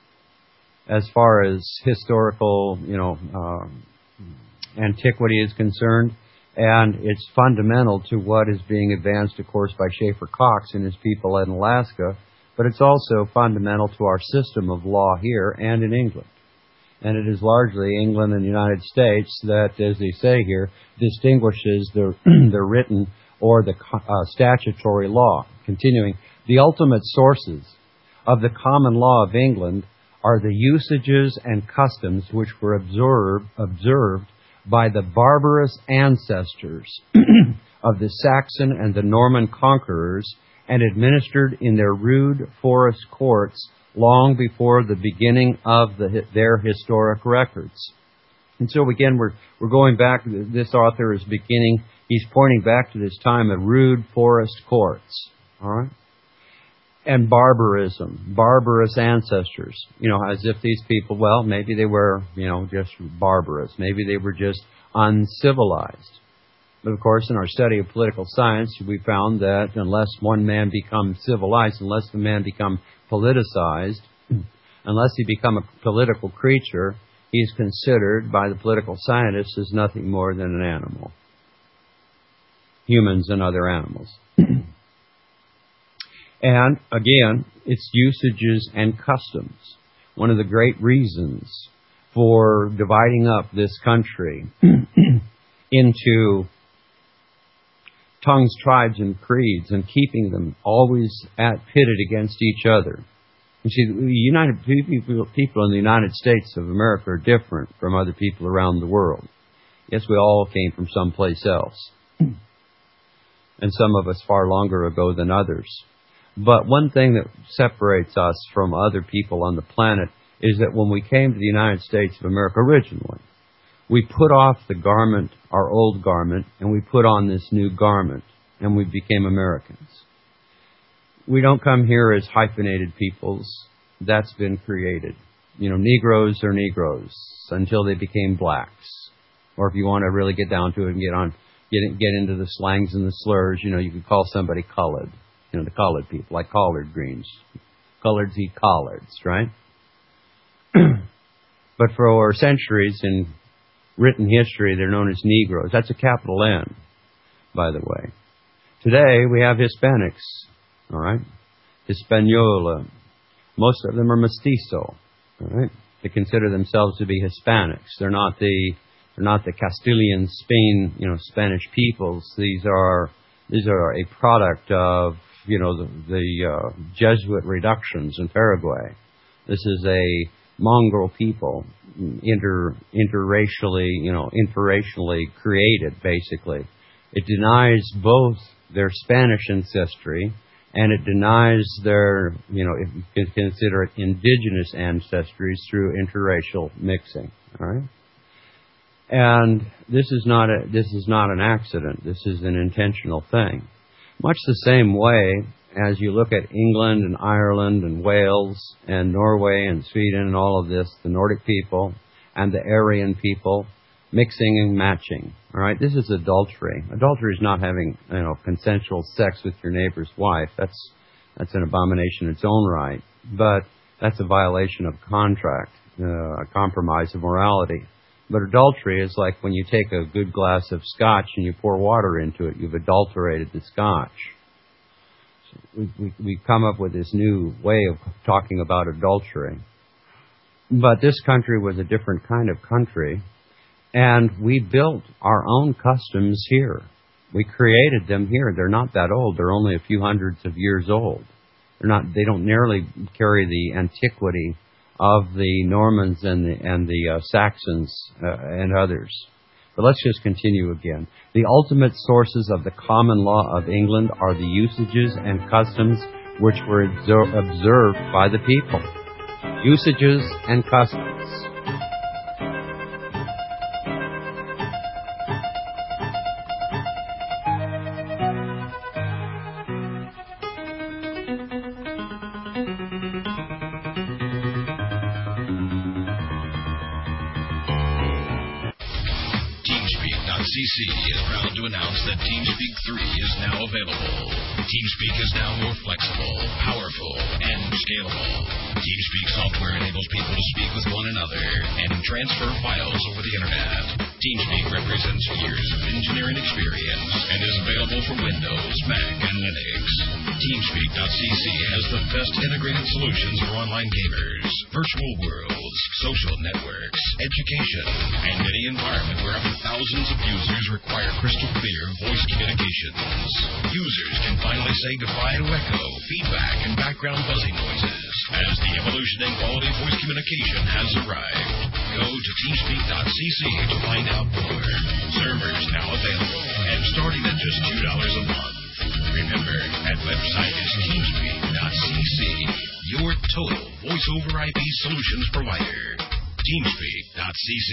as far as historical, you know, uh, antiquity is concerned, and it's fundamental to what is being advanced, of course, by Schaefer Cox and his people in Alaska, but it's also fundamental to our system of law here and in England. And it is largely England and the United States that, as they say here, distinguishes the, the written or the uh, statutory law. Continuing, the ultimate sources of the common law of England are the usages and customs which were observed, observed by the barbarous ancestors of the Saxon and the Norman conquerors and administered in their rude forest courts long before the beginning of the, their historic records. And so again, we're we're going back. This author is beginning. He's pointing back to this time of rude forest courts, all right, and barbarism, barbarous ancestors. You know, as if these people, well, maybe they were, you know, just barbarous. Maybe they were just uncivilized. But of course, in our study of political science, we found that unless one man becomes civilized, unless the man becomes politicized, unless he becomes a political creature, he's considered by the political scientists as nothing more than an animal. Humans and other animals. And again, it's usages and customs. One of the great reasons for dividing up this country into tongues, tribes, and creeds, and keeping them always at pitted against each other. You see, the United people, people in the United States of America are different from other people around the world. Yes, we all came from someplace else, and some of us far longer ago than others. But one thing that separates us from other people on the planet is that when we came to the United States of America originally, we put off the garment, our old garment, and we put on this new garment, and we became Americans. We don't come here as hyphenated peoples. That's been created. You know, Negroes are Negroes until they became blacks. Or if you want to really get down to it and get on, get get into the slangs and the slurs, you know, you could call somebody colored. You know, the colored people, like collard greens. Collards eat collards, right? But for centuries in written history, they're known as Negroes. That's a capital N, by the way. Today, we have Hispanics, all right? Hispaniola. Most of them are mestizo, all right? They consider themselves to be Hispanics. They're not the They're not the Castilian, Spain, you know, Spanish peoples. These are these are a product of, you know, the, the uh, Jesuit reductions in Paraguay. This is a mongrel people, inter interracially, you know, interracially created, basically. It denies both their Spanish ancestry, and it denies their, you know, if you can consider it indigenous ancestries through interracial mixing. All right, and this is not a this is not an accident. This is an intentional thing. Much the same way as you look at England and Ireland and Wales and Norway and Sweden and all of this, the Nordic people and the Aryan people mixing and matching. All right, this is adultery. Adultery is not having, you know, consensual sex with your neighbor's wife. That's that's an abomination in its own right. But that's a violation of contract, uh, a compromise of morality. But adultery is like when you take a good glass of scotch and you pour water into it. You've adulterated the scotch. So we, we, we've come up with this new way of talking about adultery. But this country was a different kind of country. And we built our own customs here. We created them here. They're not that old. They're only a few hundreds of years old. They're not. They don't nearly carry the antiquity of the Normans and the and the uh, Saxons uh, and others. But let's just continue again. The ultimate sources of the common law of England are the usages and customs which were observed by the people. Usages and customs. C C is proud to announce that TeamSpeak three is now available. TeamSpeak is now more flexible, powerful, and scalable. TeamSpeak software enables people to speak with one another and transfer files over the Internet. TeamSpeak represents years of engineering experience and is available for Windows, Mac, and Linux. TeamSpeak dot C C has the best integrated solutions for online gamers, virtual worlds, social networks, education, and any environment where up to thousands of users require crystal clear voice communications. Users can finally say goodbye to echo, feedback, and background buzzing noises as the evolution in quality voice communication has arrived. Go to TeamSpeak dot C C to find out more. Servers now available and starting at just two dollars a month. Remember, that website is TeamSpeak dot C C, your total voice-over I P solutions provider. TeamSpeak dot C C.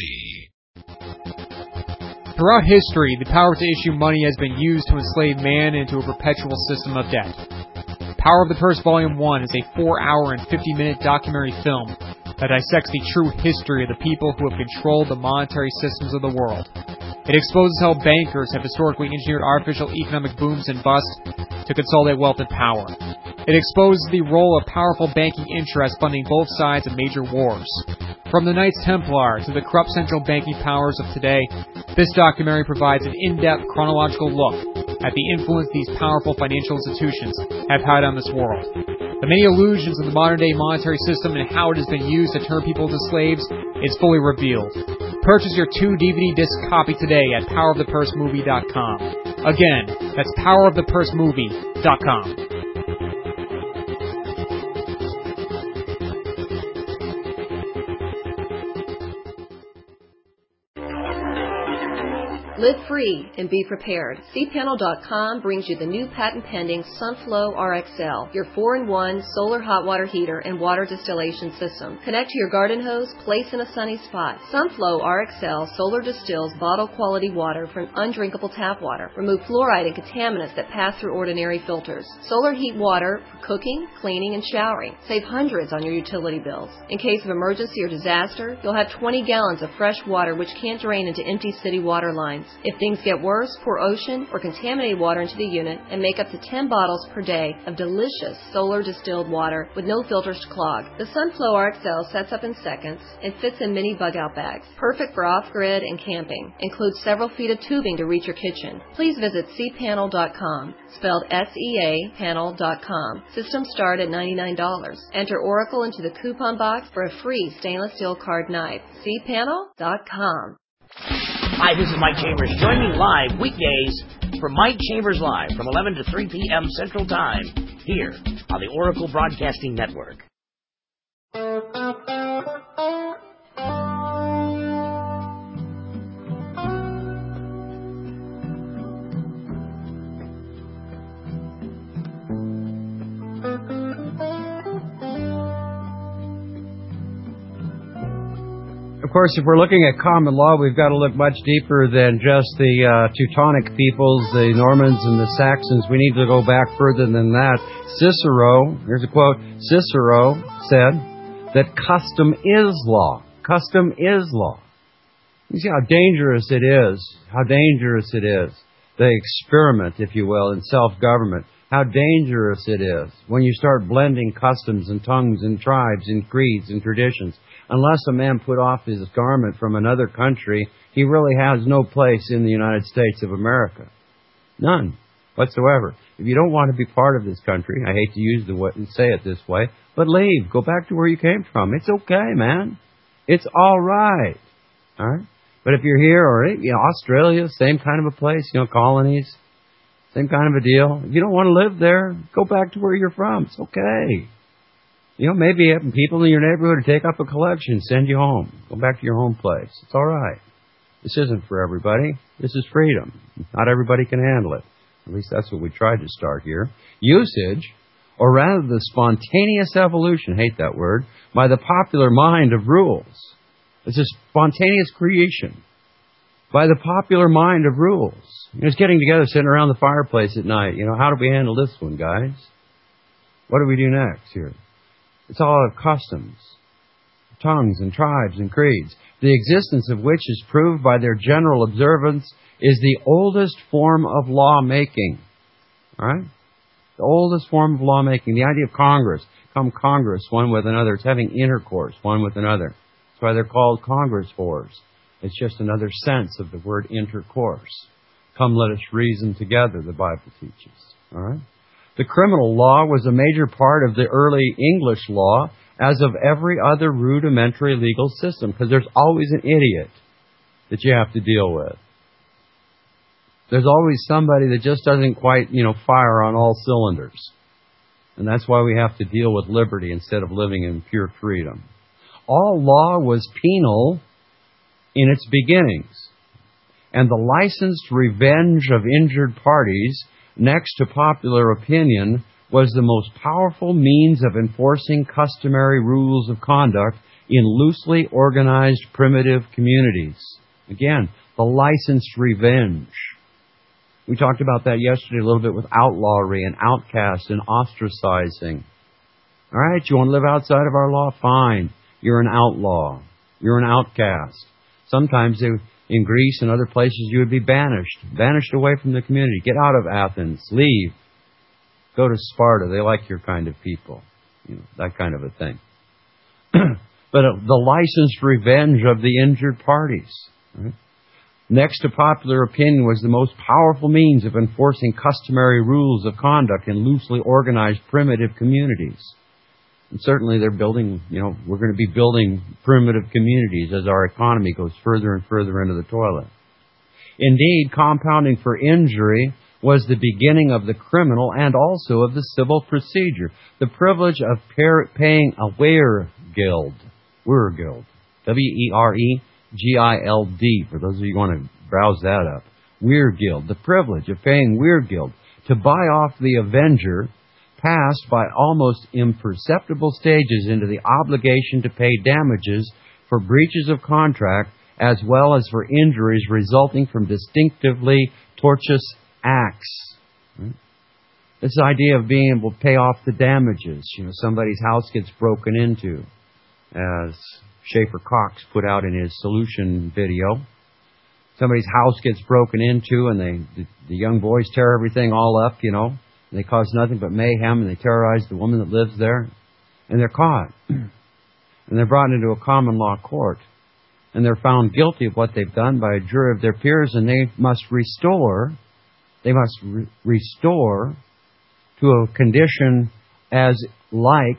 Throughout history, the power to issue money has been used to enslave man into a perpetual system of debt. Power of the Purse Volume one is a four hour and fifty minute documentary film that dissects the true history of the people who have controlled the monetary systems of the world. It exposes how bankers have historically engineered artificial economic booms and busts to consolidate wealth and power. It exposes the role of powerful banking interests funding both sides of major wars. From the Knights Templar to the corrupt central banking powers of today, this documentary provides an in-depth chronological look at the influence these powerful financial institutions have had on this world. The many illusions of the modern-day monetary system and how it has been used to turn people into slaves is fully revealed. Purchase your two D V D disc copy today at power of the purse movie dot com. Again, that's power of the purse movie dot com. Live free and be prepared. C panel dot com brings you the new patent-pending Sunflow R X L, your four in one solar hot water heater and water distillation system. Connect to your garden hose, place in a sunny spot. Sunflow R X L solar distills bottle-quality water from undrinkable tap water. Remove fluoride and contaminants that pass through ordinary filters. Solar heat water for cooking, cleaning, and showering. Save hundreds on your utility bills. In case of emergency or disaster, you'll have twenty gallons of fresh water which can't drain into empty city water lines. If things get worse, pour ocean or contaminated water into the unit and make up to ten bottles per day of delicious solar distilled water with no filters to clog. The Sunflow R X L sets up in seconds and fits in mini bug-out bags. Perfect for off-grid and camping. Includes several feet of tubing to reach your kitchen. Please visit C panel dot com, spelled S E A panel dot com. Systems start at ninety-nine dollars. Enter Oracle into the coupon box for a free stainless steel card knife. C panel dot com. Hi, this is Mike Chambers. Join me live weekdays for Mike Chambers Live from eleven to three p.m. Central Time here on the Oracle Broadcasting Network. Of course, if we're looking at common law, we've got to look much deeper than just the uh, Teutonic peoples, the Normans and the Saxons. We need to go back further than that. Cicero, here's a quote, Cicero said that custom is law. Custom is law. You see how dangerous it is, how dangerous it is. The experiment, if you will, in self-government. How dangerous it is when you start blending customs and tongues and tribes and creeds and traditions. Unless a man put off his garment from another country, he really has no place in the United States of America. None whatsoever. If you don't want to be part of this country, I hate to use the way, say it this way, but leave. Go back to where you came from. It's okay, man. It's all right. All right? But if you're here, or you know, Australia, same kind of a place, you know, colonies, same kind of a deal. If you don't want to live there, go back to where you're from. It's okay. You know, maybe having people in your neighborhood to take up a collection, send you home. Go back to your home place. It's all right. This isn't for everybody. This is freedom. Not everybody can handle it. At least that's what we tried to start here. Usage, or rather the spontaneous evolution, hate that word, by the popular mind of rules. It's a spontaneous creation by the popular mind of rules. You know, it's getting together, sitting around the fireplace at night. You know, how do we handle this one, guys? What do we do next here? It's all out of customs, tongues and tribes and creeds, the existence of which is proved by their general observance is the oldest form of lawmaking. All right? The oldest form of lawmaking, the idea of Congress. Come Congress, one with another. It's having intercourse, one with another. That's why they're called Congress whores. It's just another sense of the word intercourse. Come, let us reason together, the Bible teaches. All right? The criminal law was a major part of the early English law, as of every other rudimentary legal system, because there's always an idiot that you have to deal with. There's always somebody that just doesn't quite, you know, fire on all cylinders. And that's why we have to deal with liberty instead of living in pure freedom. All law was penal in its beginnings, and the licensed revenge of injured parties, next to popular opinion, was the most powerful means of enforcing customary rules of conduct in loosely organized primitive communities. Again, the licensed revenge. We talked about that yesterday a little bit with outlawry and outcast and ostracizing. All right, you want to live outside of our law? Fine. You're an outlaw. You're an outcast. Sometimes they in Greece and other places, you would be banished, banished away from the community. Get out of Athens, leave, go to Sparta. They like your kind of people, you know, that kind of a thing. But uh, the licensed revenge of the injured parties, right? Next to popular opinion, was the most powerful means of enforcing customary rules of conduct in loosely organized primitive communities. And certainly they're building, you know, we're going to be building primitive communities as our economy goes further and further into the toilet. Indeed, compounding for injury was the beginning of the criminal and also of the civil procedure. The privilege of paying a weregild, weregild, W E R E G I L D, for those of you who want to browse that up. Weregild, the privilege of paying weregild to buy off the avenger, passed by almost imperceptible stages into the obligation to pay damages for breaches of contract as well as for injuries resulting from distinctively tortious acts. Right? This idea of being able to pay off the damages. You know, somebody's house gets broken into, as Schaefer Cox put out in his Solution video. Somebody's house gets broken into and they, the, the young boys tear everything all up, you know. They cause nothing but mayhem, and they terrorize the woman that lives there. And they're caught. And they're brought into a common law court. And they're found guilty of what they've done by a jury of their peers, and they must restore, they must re- restore to a condition as like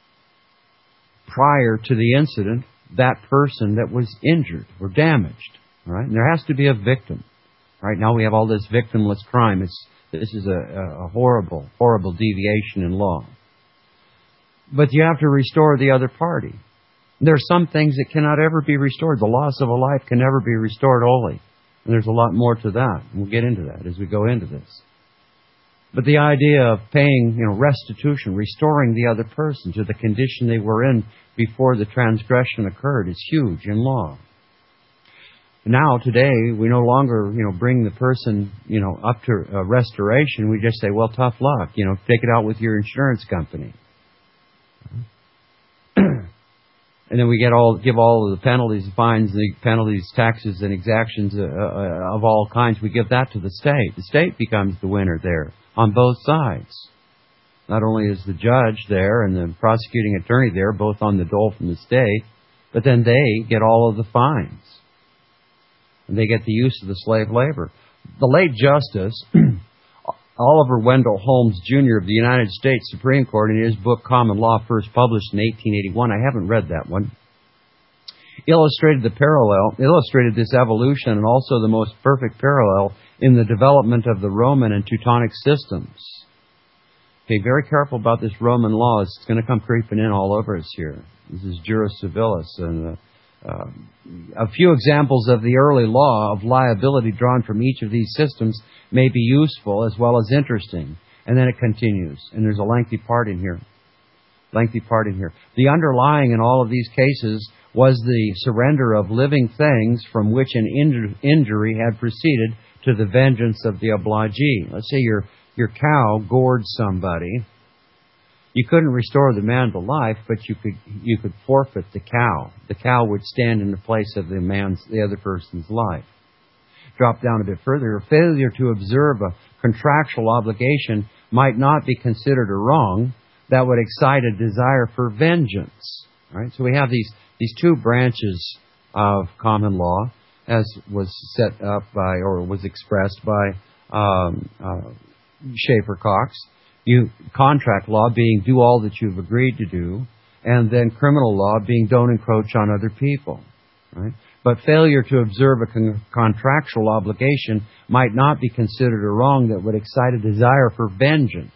prior to the incident that person that was injured or damaged. All right? And there has to be a victim. Right now we have all this victimless crime. It's This is a, a horrible, horrible deviation in law. But you have to restore the other party. There are some things that cannot ever be restored. The loss of a life can never be restored wholly. And there's a lot more to that. We'll get into that as we go into this. But the idea of paying, you know, restitution, restoring the other person to the condition they were in before the transgression occurred is huge in law. Now, today, we no longer, you know, bring the person, you know, up to uh, restoration. We just say, well, tough luck. You know, take it out with your insurance company. And then we get all, give all of the penalties, fines, the penalties, taxes, and exactions uh, uh, of all kinds. We give that to the state. The state becomes the winner there on both sides. Not only is the judge there and the prosecuting attorney there, both on the dole from the state, but then they get all of the fines. And they get the use of the slave labor. The late Justice Oliver Wendell Holmes, Junior of the United States Supreme Court, in his book Common Law, first published in eighteen eighty-one, I haven't read that one, illustrated the parallel, illustrated this evolution and also the most perfect parallel in the development of the Roman and Teutonic systems. Okay, very careful about this Roman law. It's going to come creeping in all over us here. This is Juris Civilis, and uh, Uh, a few examples of the early law of liability drawn from each of these systems may be useful as well as interesting. And then it continues. And there's a lengthy part in here. Lengthy part in here. The underlying in all of these cases was the surrender of living things from which an inj- injury had proceeded to the vengeance of the obligee. Let's say your, your cow gored somebody. You couldn't restore the man to life, but you could you could forfeit the cow. The cow would stand in the place of the man's the other person's life. Drop down a bit further. A failure to observe a contractual obligation might not be considered a wrong that would excite a desire for vengeance. Right? So we have these these two branches of common law, as was set up by or was expressed by um, uh, Schaefer Cox. You, contract law being do all that you've agreed to do, and then criminal law being don't encroach on other people. Right? But failure to observe a con- contractual obligation might not be considered a wrong that would excite a desire for vengeance.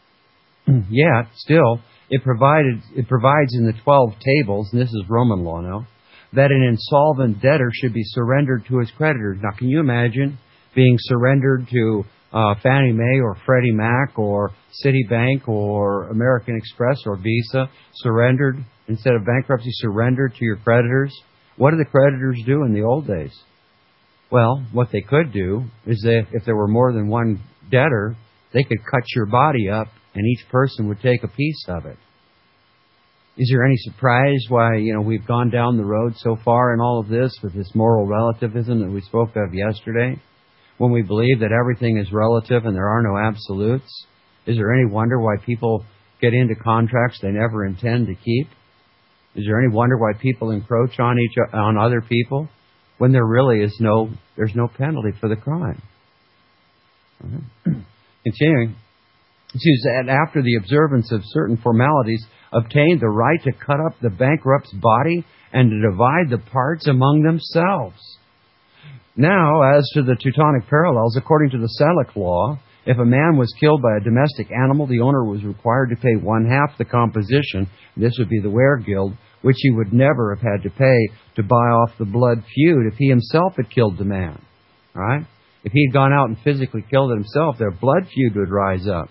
Yet, still, it provided it provides in the twelve tables, and this is Roman law now, that an insolvent debtor should be surrendered to his creditors. Now, can you imagine being surrendered to Uh, Fannie Mae or Freddie Mac or Citibank or American Express or Visa, surrendered, instead of bankruptcy, surrendered to your creditors? What did the creditors do in the old days? Well, what they could do is that if there were more than one debtor, they could cut your body up and each person would take a piece of it. Is there any surprise why, you know, we've gone down the road so far in all of this with this moral relativism that we spoke of yesterday? When we believe that everything is relative and there are no absolutes? Is there any wonder why people get into contracts they never intend to keep? Is there any wonder why people encroach on each on other people when there really is no there's no penalty for the crime? Right. Continuing, it says that after the observance of certain formalities, obtained the right to cut up the bankrupt's body and to divide the parts among themselves. Now, as to the Teutonic parallels, according to the Salic law, if a man was killed by a domestic animal, the owner was required to pay one half the composition. This would be the weregild, which he would never have had to pay to buy off the blood feud if he himself had killed the man. All right? If he had gone out and physically killed it himself, their blood feud would rise up.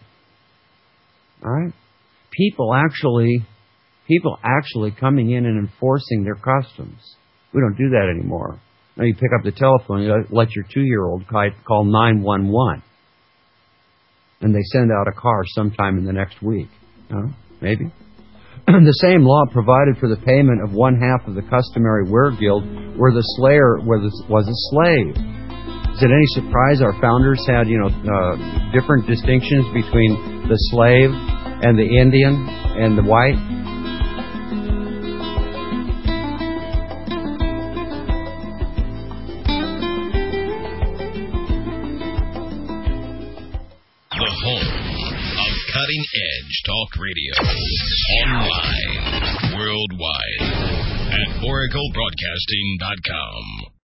All right? People actually, people actually coming in and enforcing their customs. We don't do that anymore. Now you pick up the telephone, you let your two-year-old call nine one one. And they send out a car sometime in the next week. Uh, maybe. The same law provided for the payment of one half of the customary weregild where the slayer was a slave. Is it any surprise our founders had, you know, uh, different distinctions between the slave and the Indian and the white? Edge Talk Radio. Online. Worldwide. At Oracle Broadcasting dot com.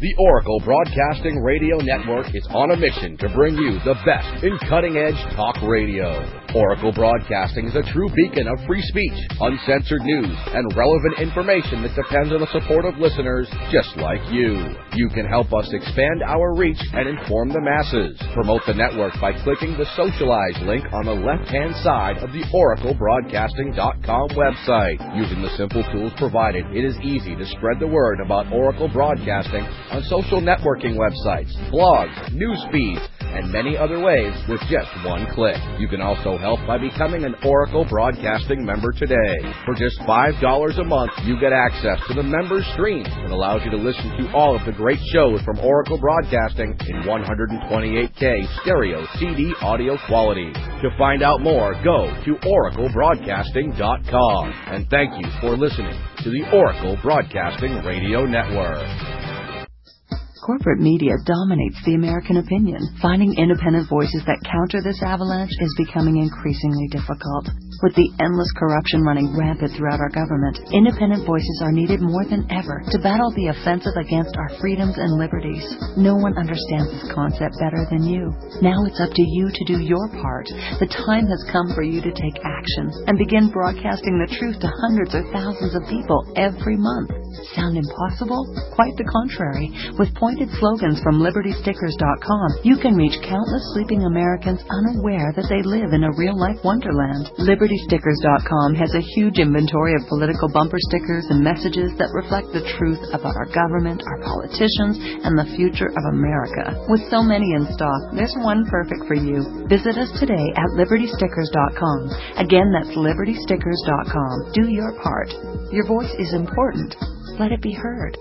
The Oracle Broadcasting Radio Network is on a mission to bring you the best in cutting-edge talk radio. Oracle Broadcasting is a true beacon of free speech, uncensored news, and relevant information that depends on the support of listeners just like you. You can help us expand our reach and inform the masses. Promote the network by clicking the Socialize link on the left-hand side of the oracle broadcasting dot com website. Using the simple tools provided, it is easy to spread the word about Oracle Broadcasting on social networking websites, blogs, news feeds, and many other ways with just one click. You can also help by becoming an Oracle Broadcasting member today. For just five dollars a month, you get access to the member stream that allows you to listen to all of the great shows from Oracle Broadcasting in one twenty-eight K stereo C D audio quality. To find out more, go to oracle broadcasting dot com. And thank you for listening to the Oracle Broadcasting Radio Network. Corporate media dominates the American opinion. Finding independent voices that counter this avalanche is becoming increasingly difficult. With the endless corruption running rampant throughout our government, independent voices are needed more than ever to battle the offensive against our freedoms and liberties. No one understands this concept better than you. Now it's up to you to do your part. The time has come for you to take action and begin broadcasting the truth to hundreds or thousands of people every month. Sound impossible? Quite the contrary. With pointed slogans from liberty stickers dot com, you can reach countless sleeping Americans unaware that they live in a real-life wonderland. liberty stickers dot com has a huge inventory of political bumper stickers and messages that reflect the truth about our government, our politicians, and the future of America. With so many in stock, there's one perfect for you. Visit us today at liberty stickers dot com. Again, that's liberty stickers dot com. Do your part. Your voice is important. Let it be heard.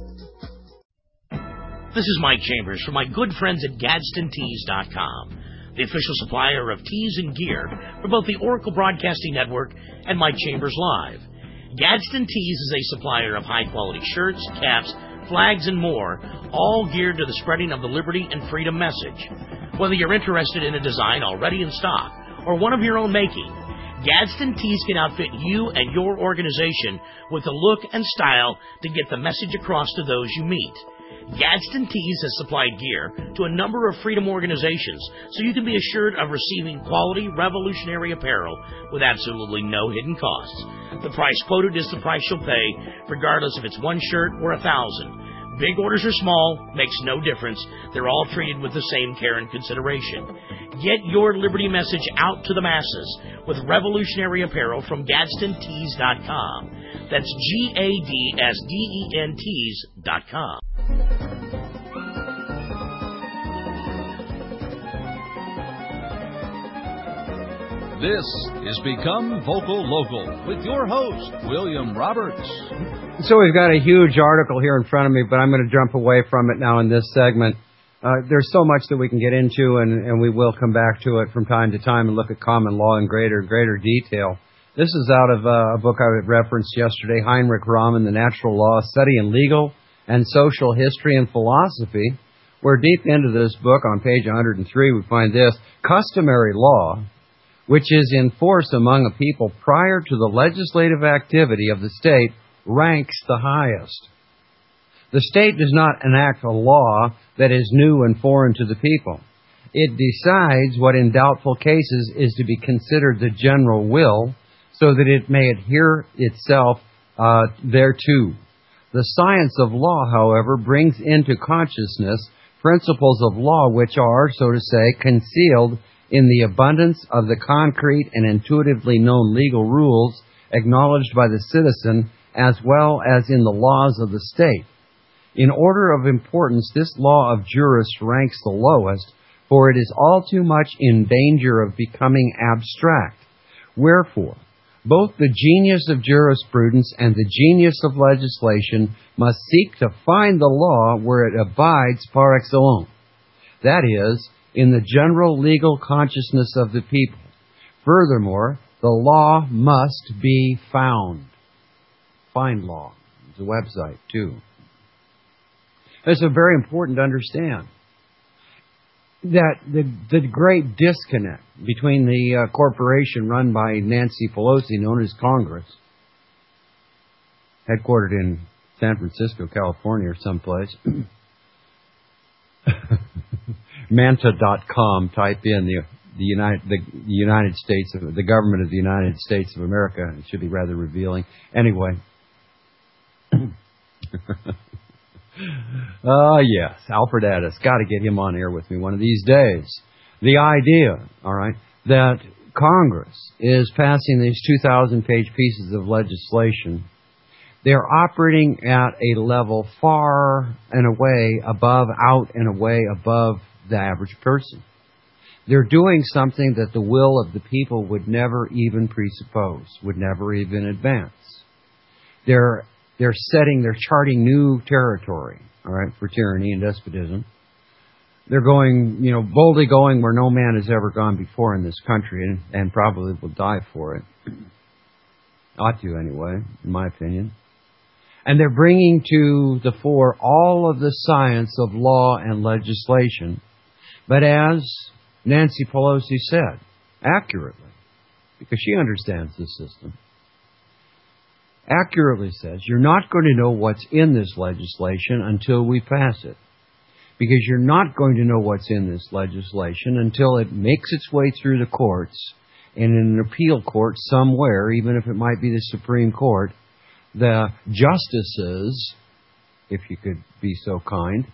This is Mike Chambers from my good friends at Gadsden Tees dot com, the official supplier of tees and gear for both the Oracle Broadcasting Network and Mike Chambers Live. Gadsden Tees is a supplier of high-quality shirts, caps, flags, and more, all geared to the spreading of the liberty and freedom message. Whether you're interested in a design already in stock or one of your own making, Gadsden Tees can outfit you and your organization with the look and style to get the message across to those you meet. Gadsden Tees has supplied gear to a number of freedom organizations, so you can be assured of receiving quality, revolutionary apparel with absolutely no hidden costs. The price quoted is the price you'll pay, regardless if it's one shirt or a thousand. Big orders or small, makes no difference. They're all treated with the same care and consideration. Get your liberty message out to the masses with revolutionary apparel from Gadsden Tees dot com. That's G A D S D E N Tees dot com. This is Become Vocal Local with your host, William Roberts. So we've got a huge article here in front of me, but I'm going to jump away from it now in this segment. Uh, there's so much that we can get into, and, and we will come back to it from time to time and look at common law in greater greater detail. This is out of uh, a book I referenced yesterday, Heinrich Riemann, The Natural Law, Study in Legal and Social History and Philosophy. We're deep into this book. On page one hundred three, we find this: customary law, which is in force among a people prior to the legislative activity of the state, ranks the highest. The state does not enact a law that is new and foreign to the people. It decides what in doubtful cases is to be considered the general will, so that it may adhere itself uh, thereto. The science of law, however, brings into consciousness principles of law which are, so to say, concealed in the abundance of the concrete and intuitively known legal rules acknowledged by the citizen, as well as in the laws of the state. In order of importance, this law of jurists ranks the lowest, for it is all too much in danger of becoming abstract. Wherefore, both the genius of jurisprudence and the genius of legislation must seek to find the law where it abides par excellence, that is, in the general legal consciousness of the people. Furthermore, the law must be found. Find Law. It's a website, too. It's a very important to understand that the, the great disconnect between the uh, corporation run by Nancy Pelosi, known as Congress, headquartered in San Francisco, California, or someplace, manta dot com, type in the the United the, the United States of the government of the United States of America. It should be rather revealing. Anyway. Ah, uh, yes, Alfred Addis. Got to get him on air with me one of these days. The idea, all right, that Congress is passing these two thousand page pieces of legislation, they're operating at a level far and away above, out and away above the average person. They're doing something that the will of the people would never even presuppose, would never even advance. They're They're setting, they're charting new territory, all right, for tyranny and despotism. They're going, you know, boldly going where no man has ever gone before in this country, and, and probably will die for it. Ought to, anyway, in my opinion. And they're bringing to the fore all of the science of law and legislation, but as Nancy Pelosi said, accurately, because she understands the system, accurately says, you're not going to know what's in this legislation until we pass it. Because you're not going to know what's in this legislation until it makes its way through the courts, and in an appeal court somewhere, even if it might be the Supreme Court, the justices, if you could be so kind,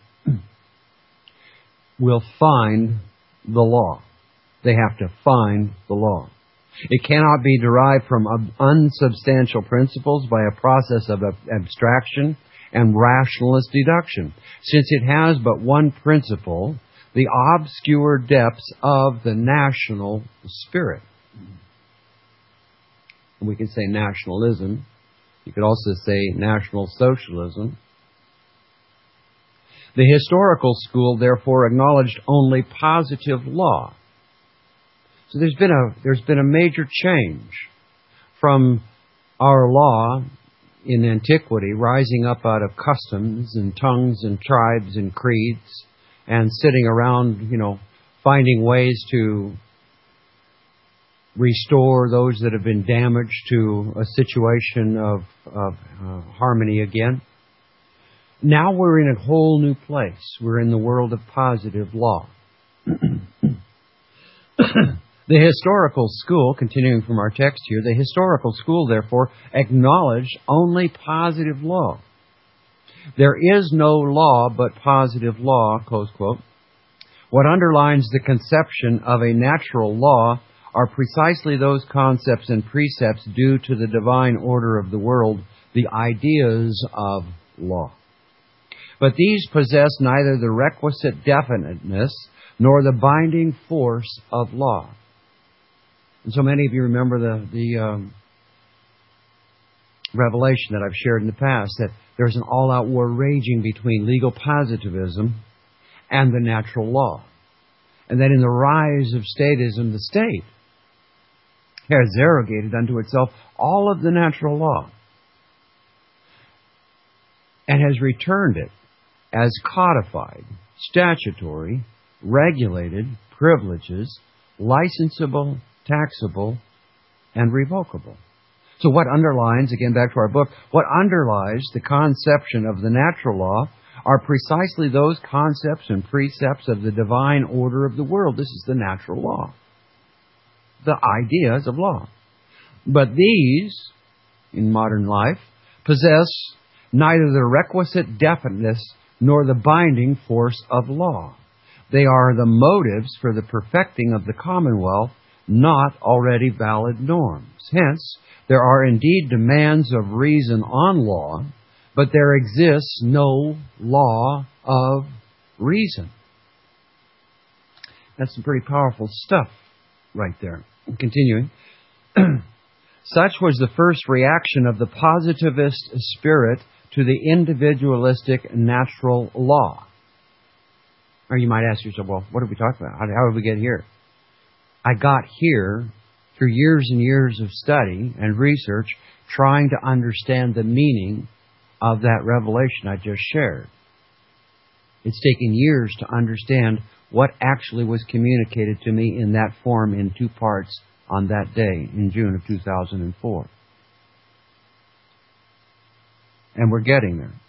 will find the law. They have to find the law. It cannot be derived from unsubstantial principles by a process of abstraction and rationalist deduction, since it has but one principle, the obscure depths of the national spirit. And we can say nationalism. You could also say National Socialism. The historical school, therefore, acknowledged only positive law. So there's been a there's been a major change from our law in antiquity, rising up out of customs and tongues and tribes and creeds, and sitting around, you know, finding ways to restore those that have been damaged to a situation of, of uh, harmony again. Now we're in a whole new place. We're in the world of positive law. The historical school, continuing from our text here, the historical school, therefore, acknowledged only positive law. There is no law but positive law, close quote. What underlines the conception of a natural law are precisely those concepts and precepts due to the divine order of the world, the ideas of law. But these possess neither the requisite definiteness nor the binding force of law. And so many of you remember the, the um, revelation that I've shared in the past, that there's an all-out war raging between legal positivism and the natural law. And that in the rise of statism, the state has arrogated unto itself all of the natural law and has returned it as codified, statutory, regulated privileges, licensable, taxable, and revocable. So what underlines, again back to our book, what underlies the conception of the natural law are precisely those concepts and precepts of the divine order of the world. This is the natural law. The ideas of law. But these, in modern life, possess neither the requisite definiteness nor the binding force of law. They are the motives for the perfecting of the commonwealth, not already valid norms. Hence, there are indeed demands of reason on law, but there exists no law of reason. That's some pretty powerful stuff right there. Continuing. Such was the first reaction of the positivist spirit to the individualistic natural law. Or you might ask yourself, well, what are we talking about? How, how did we get here? I got here through years and years of study and research, trying to understand the meaning of that revelation I just shared. It's taken years to understand what actually was communicated to me in that form in two parts on that day in June of two thousand four. And we're getting there.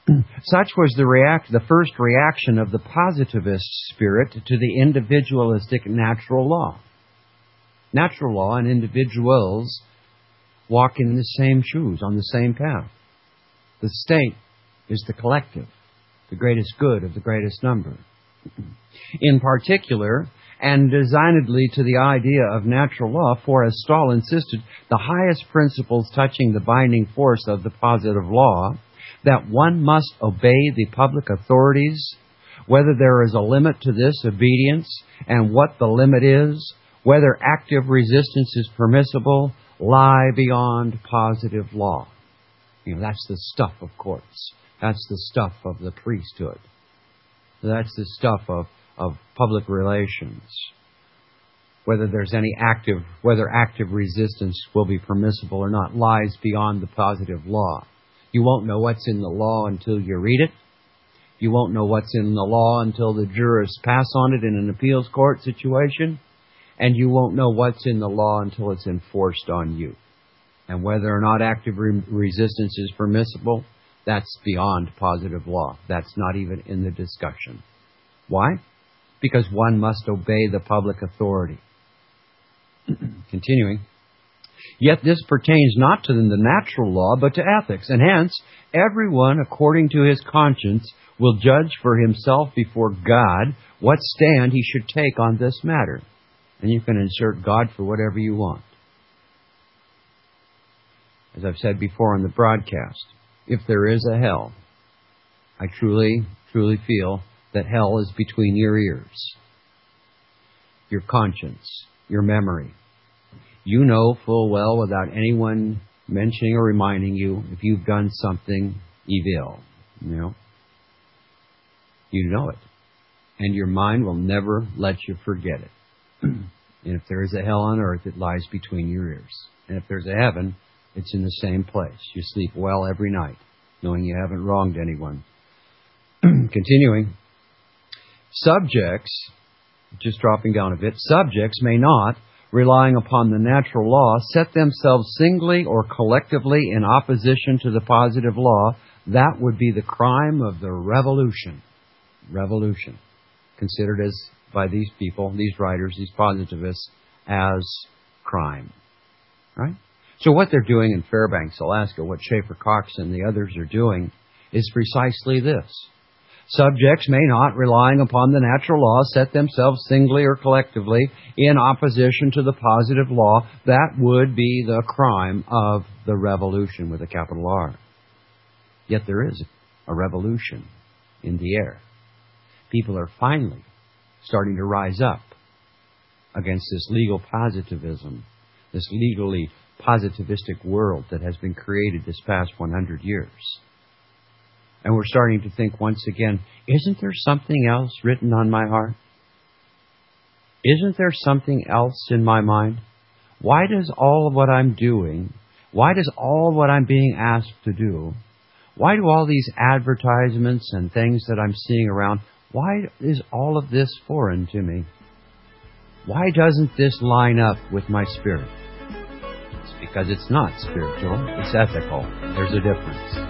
Such was the react the first reaction of the positivist spirit to the individualistic natural law. Natural law and individuals walk in the same shoes, on the same path. The state is the collective, the greatest good of the greatest number. In particular, and designedly to the idea of natural law, for as Stahl insisted, the highest principles touching the binding force of the positive law, that one must obey the public authorities, whether there is a limit to this obedience, and what the limit is, whether active resistance is permissible, lie beyond positive law. You know, that's the stuff of courts. That's the stuff of the priesthood. That's the stuff of, of public relations. Whether there's any active, whether active resistance will be permissible or not, lies beyond the positive law. You won't know what's in the law until you read it. You won't know what's in the law until the jurists pass on it in an appeals court situation. And you won't know what's in the law until it's enforced on you. And whether or not active re- resistance is permissible, that's beyond positive law. That's not even in the discussion. Why? Because one must obey the public authority. Continuing. Yet this pertains not to the natural law, but to ethics. And hence, everyone, according to his conscience, will judge for himself before God what stand he should take on this matter. And you can insert God for whatever you want. As I've said before on the broadcast, if there is a hell, I truly, truly feel that hell is between your ears, your conscience, your memory. You know full well, without anyone mentioning or reminding you, if you've done something evil. You know? You know it. And your mind will never let you forget it. And if there is a hell on earth, it lies between your ears. And if there's a heaven, it's in the same place. You sleep well every night, knowing you haven't wronged anyone. Continuing. Subjects, just dropping down a bit, subjects may not, relying upon the natural law, set themselves singly or collectively in opposition to the positive law. That would be the crime of the revolution. Revolution. Considered as, by these people, these writers, these positivists, as crime. Right? So what they're doing in Fairbanks, Alaska, what Schaefer Cox and the others are doing, is precisely this. Subjects may not, relying upon the natural law, set themselves singly or collectively in opposition to the positive law. That would be the crime of the revolution with a capital R. Yet there is a revolution in the air. People are finally starting to rise up against this legal positivism, this legally positivistic world that has been created this past one hundred years. And we're starting to think once again, isn't there something else written on my heart? Isn't there something else in my mind? Why does all of what I'm doing, why does all of what I'm being asked to do, why do all these advertisements and things that I'm seeing around, why is all of this foreign to me? Why doesn't this line up with my spirit? It's because it's not spiritual, it's ethical. There's a difference.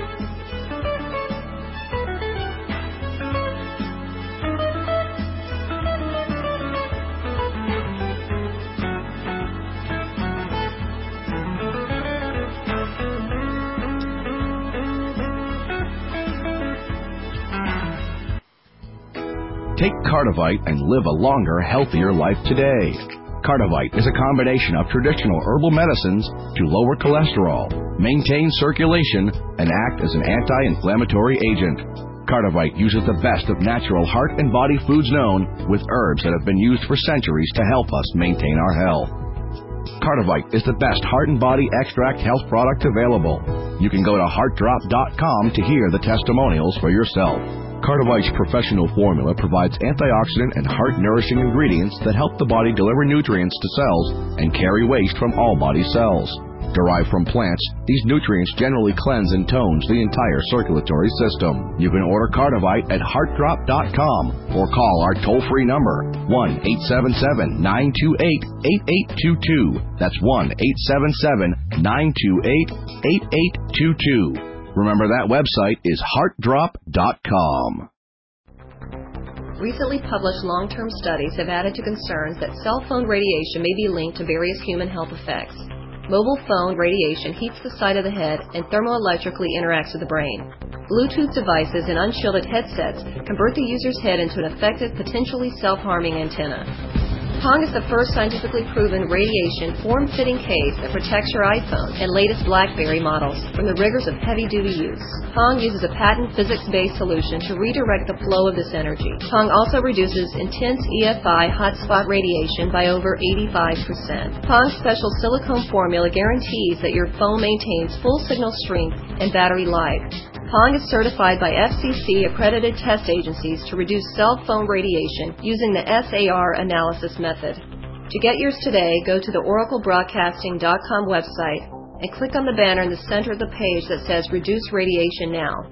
Take Cardivite and live a longer, healthier life today. Cardivite is a combination of traditional herbal medicines to lower cholesterol, maintain circulation, and act as an anti-inflammatory agent. Cardivite uses the best of natural heart and body foods known, with herbs that have been used for centuries to help us maintain our health. Cardivite is the best heart and body extract health product available. You can go to heart drop dot com to hear the testimonials for yourself. Cardivite's professional formula provides antioxidant and heart-nourishing ingredients that help the body deliver nutrients to cells and carry waste from all body cells. Derived from plants, these nutrients generally cleanse and tones the entire circulatory system. You can order Cardivite at heart drop dot com or call our toll-free number, one eight seven seven, nine two eight, eight eight two two. That's one eight seven seven, nine two eight, eight eight two two. Remember, that website is heart drop dot com. Recently published long-term studies have added to concerns that cell phone radiation may be linked to various human health effects. Mobile phone radiation heats the side of the head and thermoelectrically interacts with the brain. Bluetooth devices and unshielded headsets convert the user's head into an effective, potentially self-harming antenna. Pong is the first scientifically proven radiation form-fitting case that protects your iPhone and latest BlackBerry models from the rigors of heavy-duty use. Pong uses a patent physics-based solution to redirect the flow of this energy. Pong also reduces intense E F I hotspot radiation by over eighty-five percent. Pong's special silicone formula guarantees that your phone maintains full signal strength and battery life. Pong is certified by F C C-accredited test agencies to reduce cell phone radiation using the S A R analysis method. To get yours today, go to the oracle broadcasting dot com website and click on the banner in the center of the page that says Reduce Radiation Now.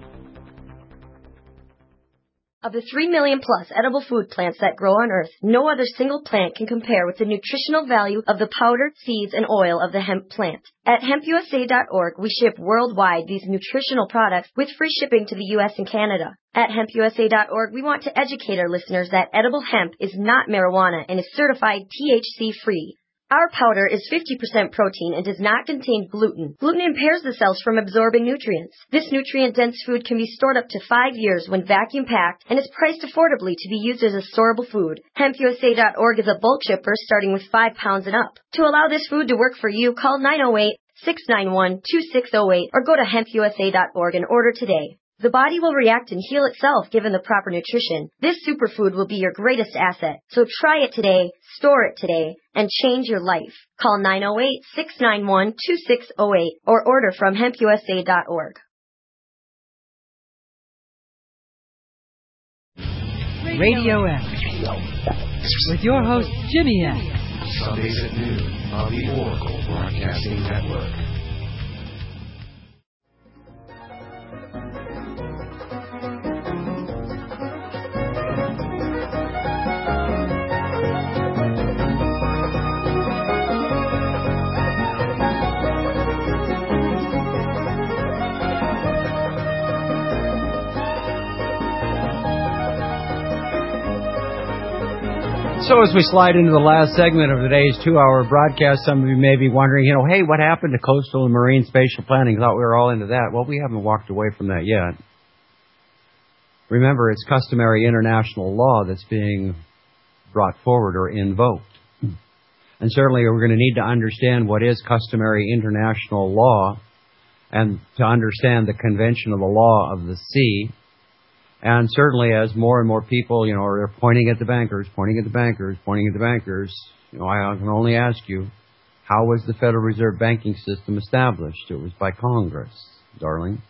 Of the three million plus edible food plants that grow on Earth, no other single plant can compare with the nutritional value of the powder, seeds, and oil of the hemp plant. At hemp U S A dot org, we ship worldwide these nutritional products with free shipping to the U S and Canada. At hemp U S A dot org, we want to educate our listeners that edible hemp is not marijuana and is certified T H C-free. Our powder is fifty percent protein and does not contain gluten. Gluten impairs the cells from absorbing nutrients. This nutrient-dense food can be stored up to five years when vacuum-packed and is priced affordably to be used as a storable food. hemp U S A dot org is a bulk shipper starting with five pounds and up. To allow this food to work for you, call nine oh eight, six nine one, two six oh eight or go to hemp U S A dot org and order today. The body will react and heal itself given the proper nutrition. This superfood will be your greatest asset. So try it today, store it today, and change your life. Call nine oh eight, six nine one, two six oh eight or order from hemp U S A dot org. Radio X with your host, Jimmy X. Sundays at noon on the Oracle Broadcasting Network. So as we slide into the last segment of today's two-hour broadcast, some of you may be wondering, you know, hey, what happened to coastal and marine spatial planning? I thought we were all into that. Well, we haven't walked away from that yet. Remember, it's customary international law that's being brought forward or invoked. And certainly we're going to need to understand what is customary international law and to understand the convention of the law of the sea. And certainly as more and more people, you know, are pointing at the bankers, pointing at the bankers, pointing at the bankers, you know, I can only ask you, how was the Federal Reserve banking system established? It was by Congress, darling.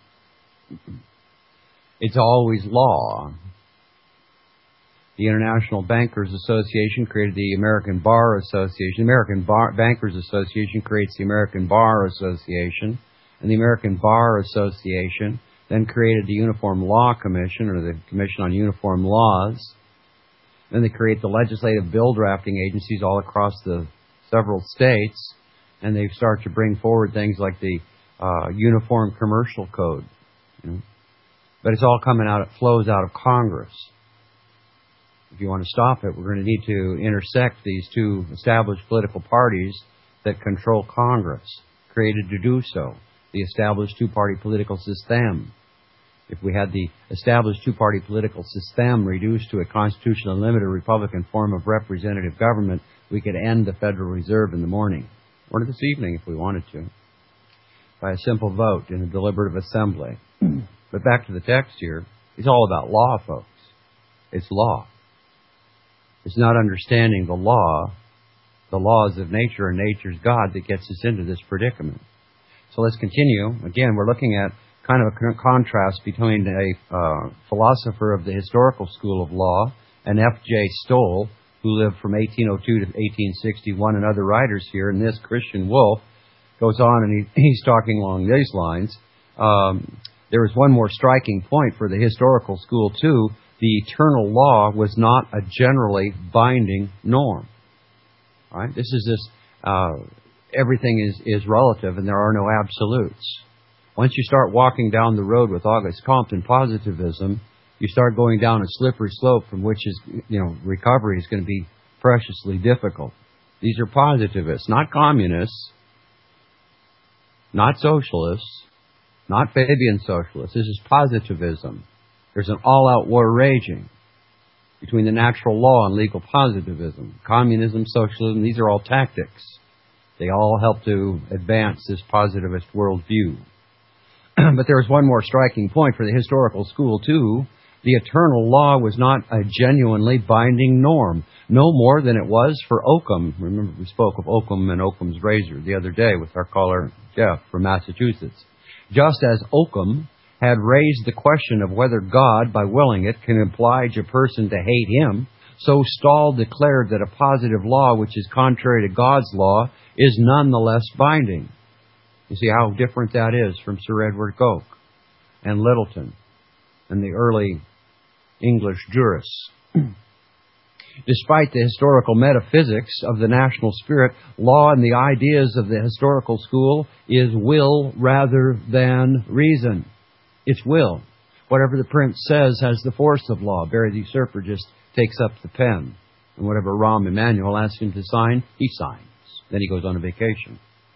It's always law. The International Bankers Association created the American Bar Association. The American Bar Bankers Association creates the American Bar Association. And the American Bar Association then created the Uniform Law Commission, or the Commission on Uniform Laws. Then they create the legislative bill drafting agencies all across the several states, and they start to bring forward things like the uh, Uniform Commercial Code. You know? But it's all coming out, it flows out of Congress. If you want to stop it, we're going to need to intersect these two established political parties that control Congress, created to do so, the established two-party political system. If we had the established two-party political system reduced to a constitutional limited Republican form of representative government, we could end the Federal Reserve in the morning, or this evening if we wanted to, by a simple vote in a deliberative assembly. But back to the text here, it's all about law, folks. It's law. It's not understanding the law, the laws of nature and nature's God that gets us into this predicament. So let's continue. Again, we're looking at kind of a contrast between a uh, philosopher of the historical school of law and F J Stoll, who lived from eighteen oh two to eighteen sixty-one, and other writers here. And this Christian Wolff goes on, and he, he's talking along these lines. Um, there is one more striking point for the historical school, too. The eternal law was not a generally binding norm. All right? This is this, uh, everything is, is relative, and there are no absolutes. Once you start walking down the road with August Comte and positivism, you start going down a slippery slope from which is, you know, recovery is going to be preciously difficult. These are positivists, not communists, not socialists, not Fabian socialists. This is positivism. There's an all-out war raging between the natural law and legal positivism. Communism, socialism, these are all tactics. They all help to advance this positivist worldview. But there is one more striking point for the historical school, too. The eternal law was not a genuinely binding norm, no more than it was for Occam. Remember, we spoke of Occam and Occam's razor the other day with our caller, Jeff, from Massachusetts. Just as Occam had raised the question of whether God, by willing it, can oblige a person to hate him, so Stahl declared that a positive law which is contrary to God's law is nonetheless binding. You see how different that is from Sir Edward Coke and Littleton and the early English jurists. Despite the historical metaphysics of the national spirit, law and the ideas of the historical school is will rather than reason. It's will. Whatever the prince says has the force of law. Barry the Usurper just takes up the pen. And whatever Rahm Emanuel asks him to sign, he signs. Then he goes on a vacation.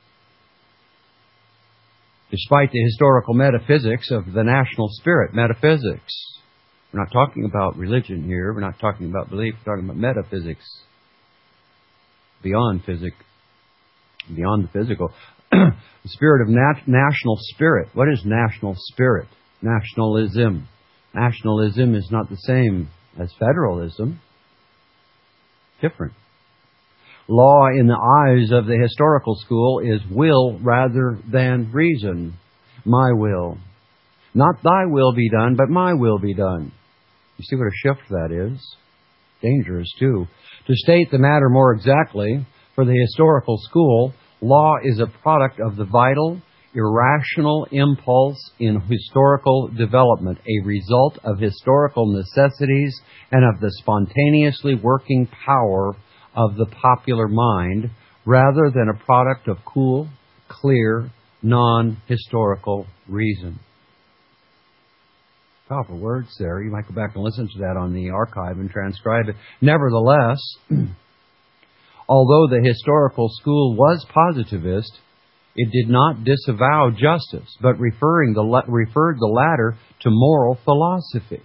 Despite the historical metaphysics of the national spirit, metaphysics. We're not talking about religion here. We're not talking about belief. We're talking about metaphysics. Beyond physics. Beyond the physical. The spirit of nat- national spirit. What is national spirit? Nationalism. Nationalism is not the same as federalism. Different. Law in the eyes of the historical school is will rather than reason. My will. Not thy will be done, but my will be done. You see what a shift that is? Dangerous, too. To state the matter more exactly, for the historical school, law is a product of the vital, irrational impulse in historical development, a result of historical necessities and of the spontaneously working power of the popular mind, rather than a product of cool, clear, non-historical reason. Powerful words there. You might go back and listen to that on the archive and transcribe it. Nevertheless, although the historical school was positivist, it did not disavow justice, but referring the, referred the latter to moral philosophy.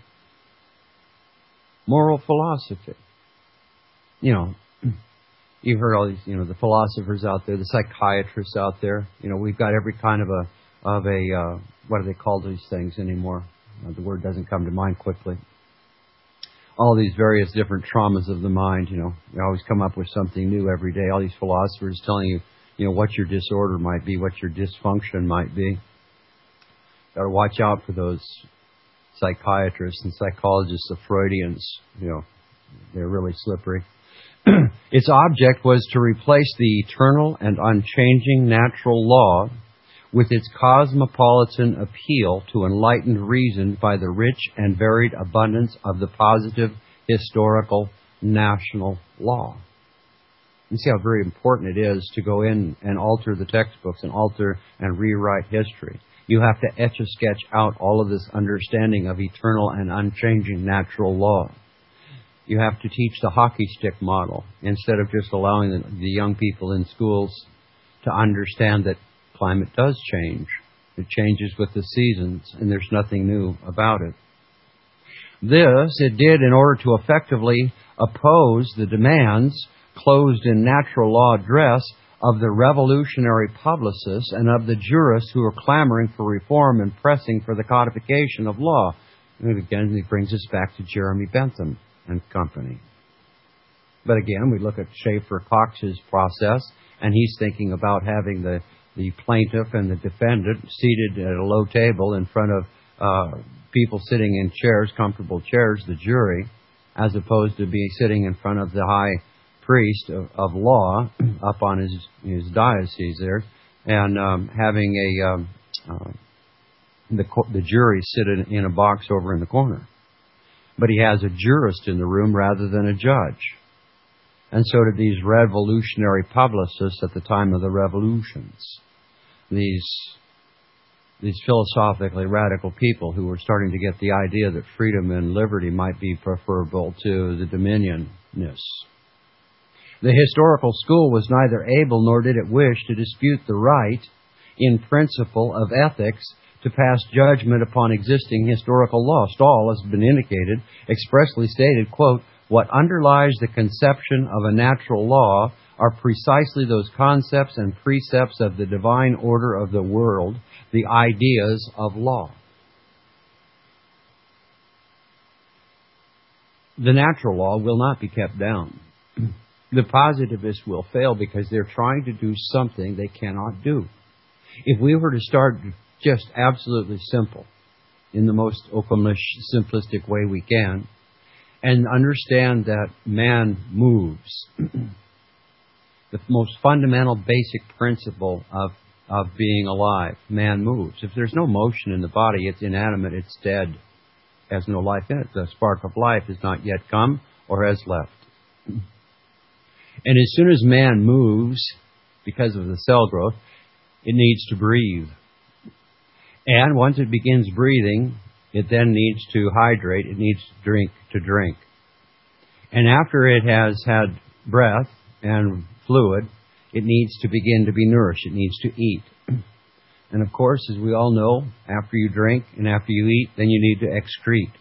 Moral philosophy. You know, you've heard all these, you know, the philosophers out there, the psychiatrists out there. You know, we've got every kind of a, of a, uh, what do they call these things anymore? Uh, the word doesn't come to mind quickly. All these various different traumas of the mind, you know, you always come up with something new every day. All these philosophers telling you, you know, what your disorder might be, what your dysfunction might be. Got to watch out for those psychiatrists and psychologists, the Freudians. You know, they're really slippery. Its object was to replace the eternal and unchanging natural law with its cosmopolitan appeal to enlightened reason by the rich and varied abundance of the positive historical national law. You see how very important it is to go in and alter the textbooks and alter and rewrite history. You have to etch-a-sketch out all of this understanding of eternal and unchanging natural law. You have to teach the hockey stick model instead of just allowing the, the young people in schools to understand that climate does change. It changes with the seasons, and there's nothing new about it. This it did in order to effectively oppose the demands closed in natural law dress of the revolutionary publicists and of the jurists who are clamoring for reform and pressing for the codification of law. And again, it brings us back to Jeremy Bentham and company. But again, we look at Schaefer Cox's process, and he's thinking about having the, the plaintiff and the defendant seated at a low table in front of uh, people sitting in chairs, comfortable chairs, the jury, as opposed to be sitting in front of the high priest of, of law up on his, his diocese there, and um, having a um, uh, the, the jury sit in, in a box over in the corner. But he has a jurist in the room rather than a judge. And so did these revolutionary publicists at the time of the revolutions. These these philosophically radical people who were starting to get the idea that freedom and liberty might be preferable to the dominionness. The historical school was neither able nor did it wish to dispute the right, in principle, of ethics to pass judgment upon existing historical law. Stahl, as has been indicated, expressly stated, quote, "What underlies the conception of a natural law are precisely those concepts and precepts of the divine order of the world, the ideas of law." The natural law will not be kept down. The positivists will fail because they're trying to do something they cannot do. If we were to start just absolutely simple, in the most Occamish, simplistic way we can, and understand that man moves, the most fundamental, basic principle of, of being alive, man moves. If there's no motion in the body, it's inanimate, it's dead, has no life in it. The spark of life has not yet come or has left. And as soon as man moves, because of the cell growth, it needs to breathe. And once it begins breathing, it then needs to hydrate. It needs to drink to drink. And after it has had breath and fluid, it needs to begin to be nourished. It needs to eat. And of course, as we all know, after you drink and after you eat, then you need to excrete.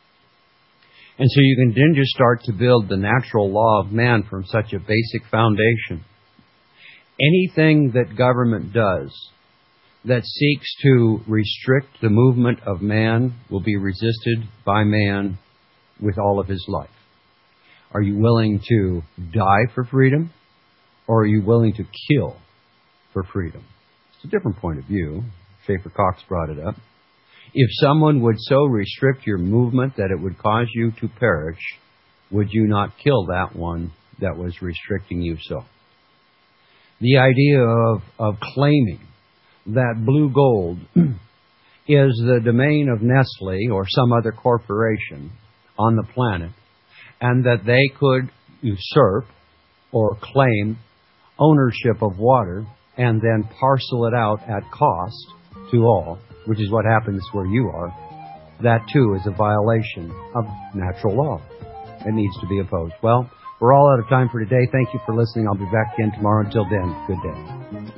And so you can then just start to build the natural law of man from such a basic foundation. Anything that government does that seeks to restrict the movement of man will be resisted by man with all of his life. Are you willing to die for freedom, or are you willing to kill for freedom? It's a different point of view. Schaefer Cox brought it up. If someone would so restrict your movement that it would cause you to perish, would you not kill that one that was restricting you so? The idea of, of claiming that blue gold is the domain of Nestle or some other corporation on the planet, and that they could usurp or claim ownership of water and then parcel it out at cost to all, which is what happens where you are, that too is a violation of natural law. It needs to be opposed. Well, we're all out of time for today. Thank you for listening. I'll be back again tomorrow. Until then, good day.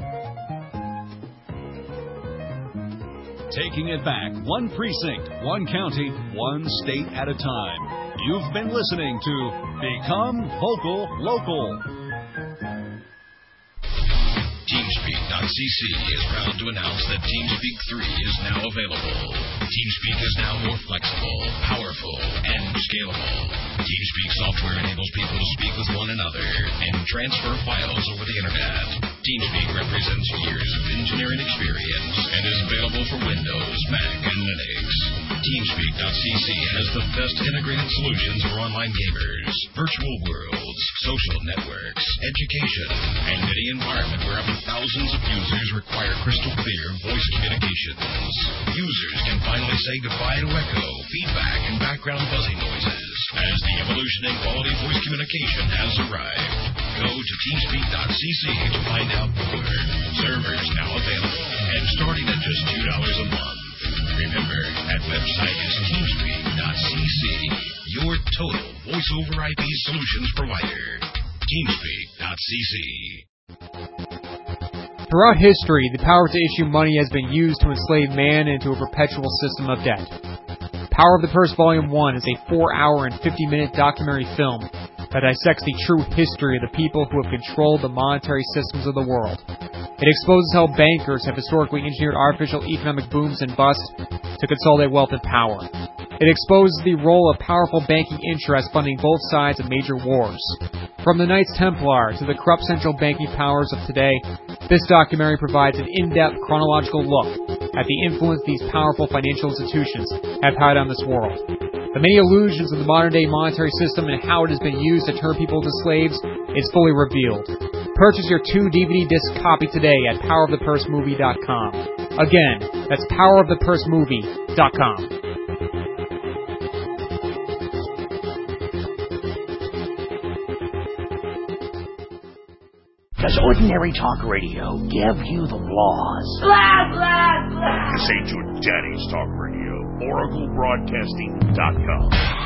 Taking it back, one precinct, one county, one state at a time. You've been listening to Become Vocal Local. TeamSpeak dot c c is proud to announce that TeamSpeak three is now available. TeamSpeak is now more flexible, powerful, and scalable. TeamSpeak software enables people to speak with one another and transfer files over the Internet. TeamSpeak represents years of engineering experience and is available for Windows, Mac, and Linux. TeamSpeak dot c c has the best integrated solutions for online gamers, virtual worlds, social networks, education, and any environment where up to thousands of users require crystal clear voice communications. Users can finally say goodbye to echo, feedback, and background buzzing noises as the evolution in quality voice communication has arrived. Go to TeamSpeak dot c c to find out more. Servers now available and starting at just two dollars a month. Remember, that website is TeamSpeak dot c c, your total voice over I P solutions provider. TeamSpeak dot c c. Throughout history, the power to issue money has been used to enslave man into a perpetual system of debt. Power of the Purse Volume one is a four hour and fifty minute documentary film that dissects the true history of the people who have controlled the monetary systems of the world. It exposes how bankers have historically engineered artificial economic booms and busts to consolidate wealth and power. It exposes the role of powerful banking interests funding both sides of major wars. From the Knights Templar to the corrupt central banking powers of today, this documentary provides an in-depth chronological look at the influence these powerful financial institutions have had on this world. The many illusions of the modern-day monetary system and how it has been used to turn people into slaves is fully revealed. Purchase your two D V D disc copy today at power of the purse movie dot com. Again, that's power of the purse movie dot com. Does ordinary talk radio give you the laws? Blah, blah, blah. This ain't your daddy's talk radio. Oracle Broadcasting dot com.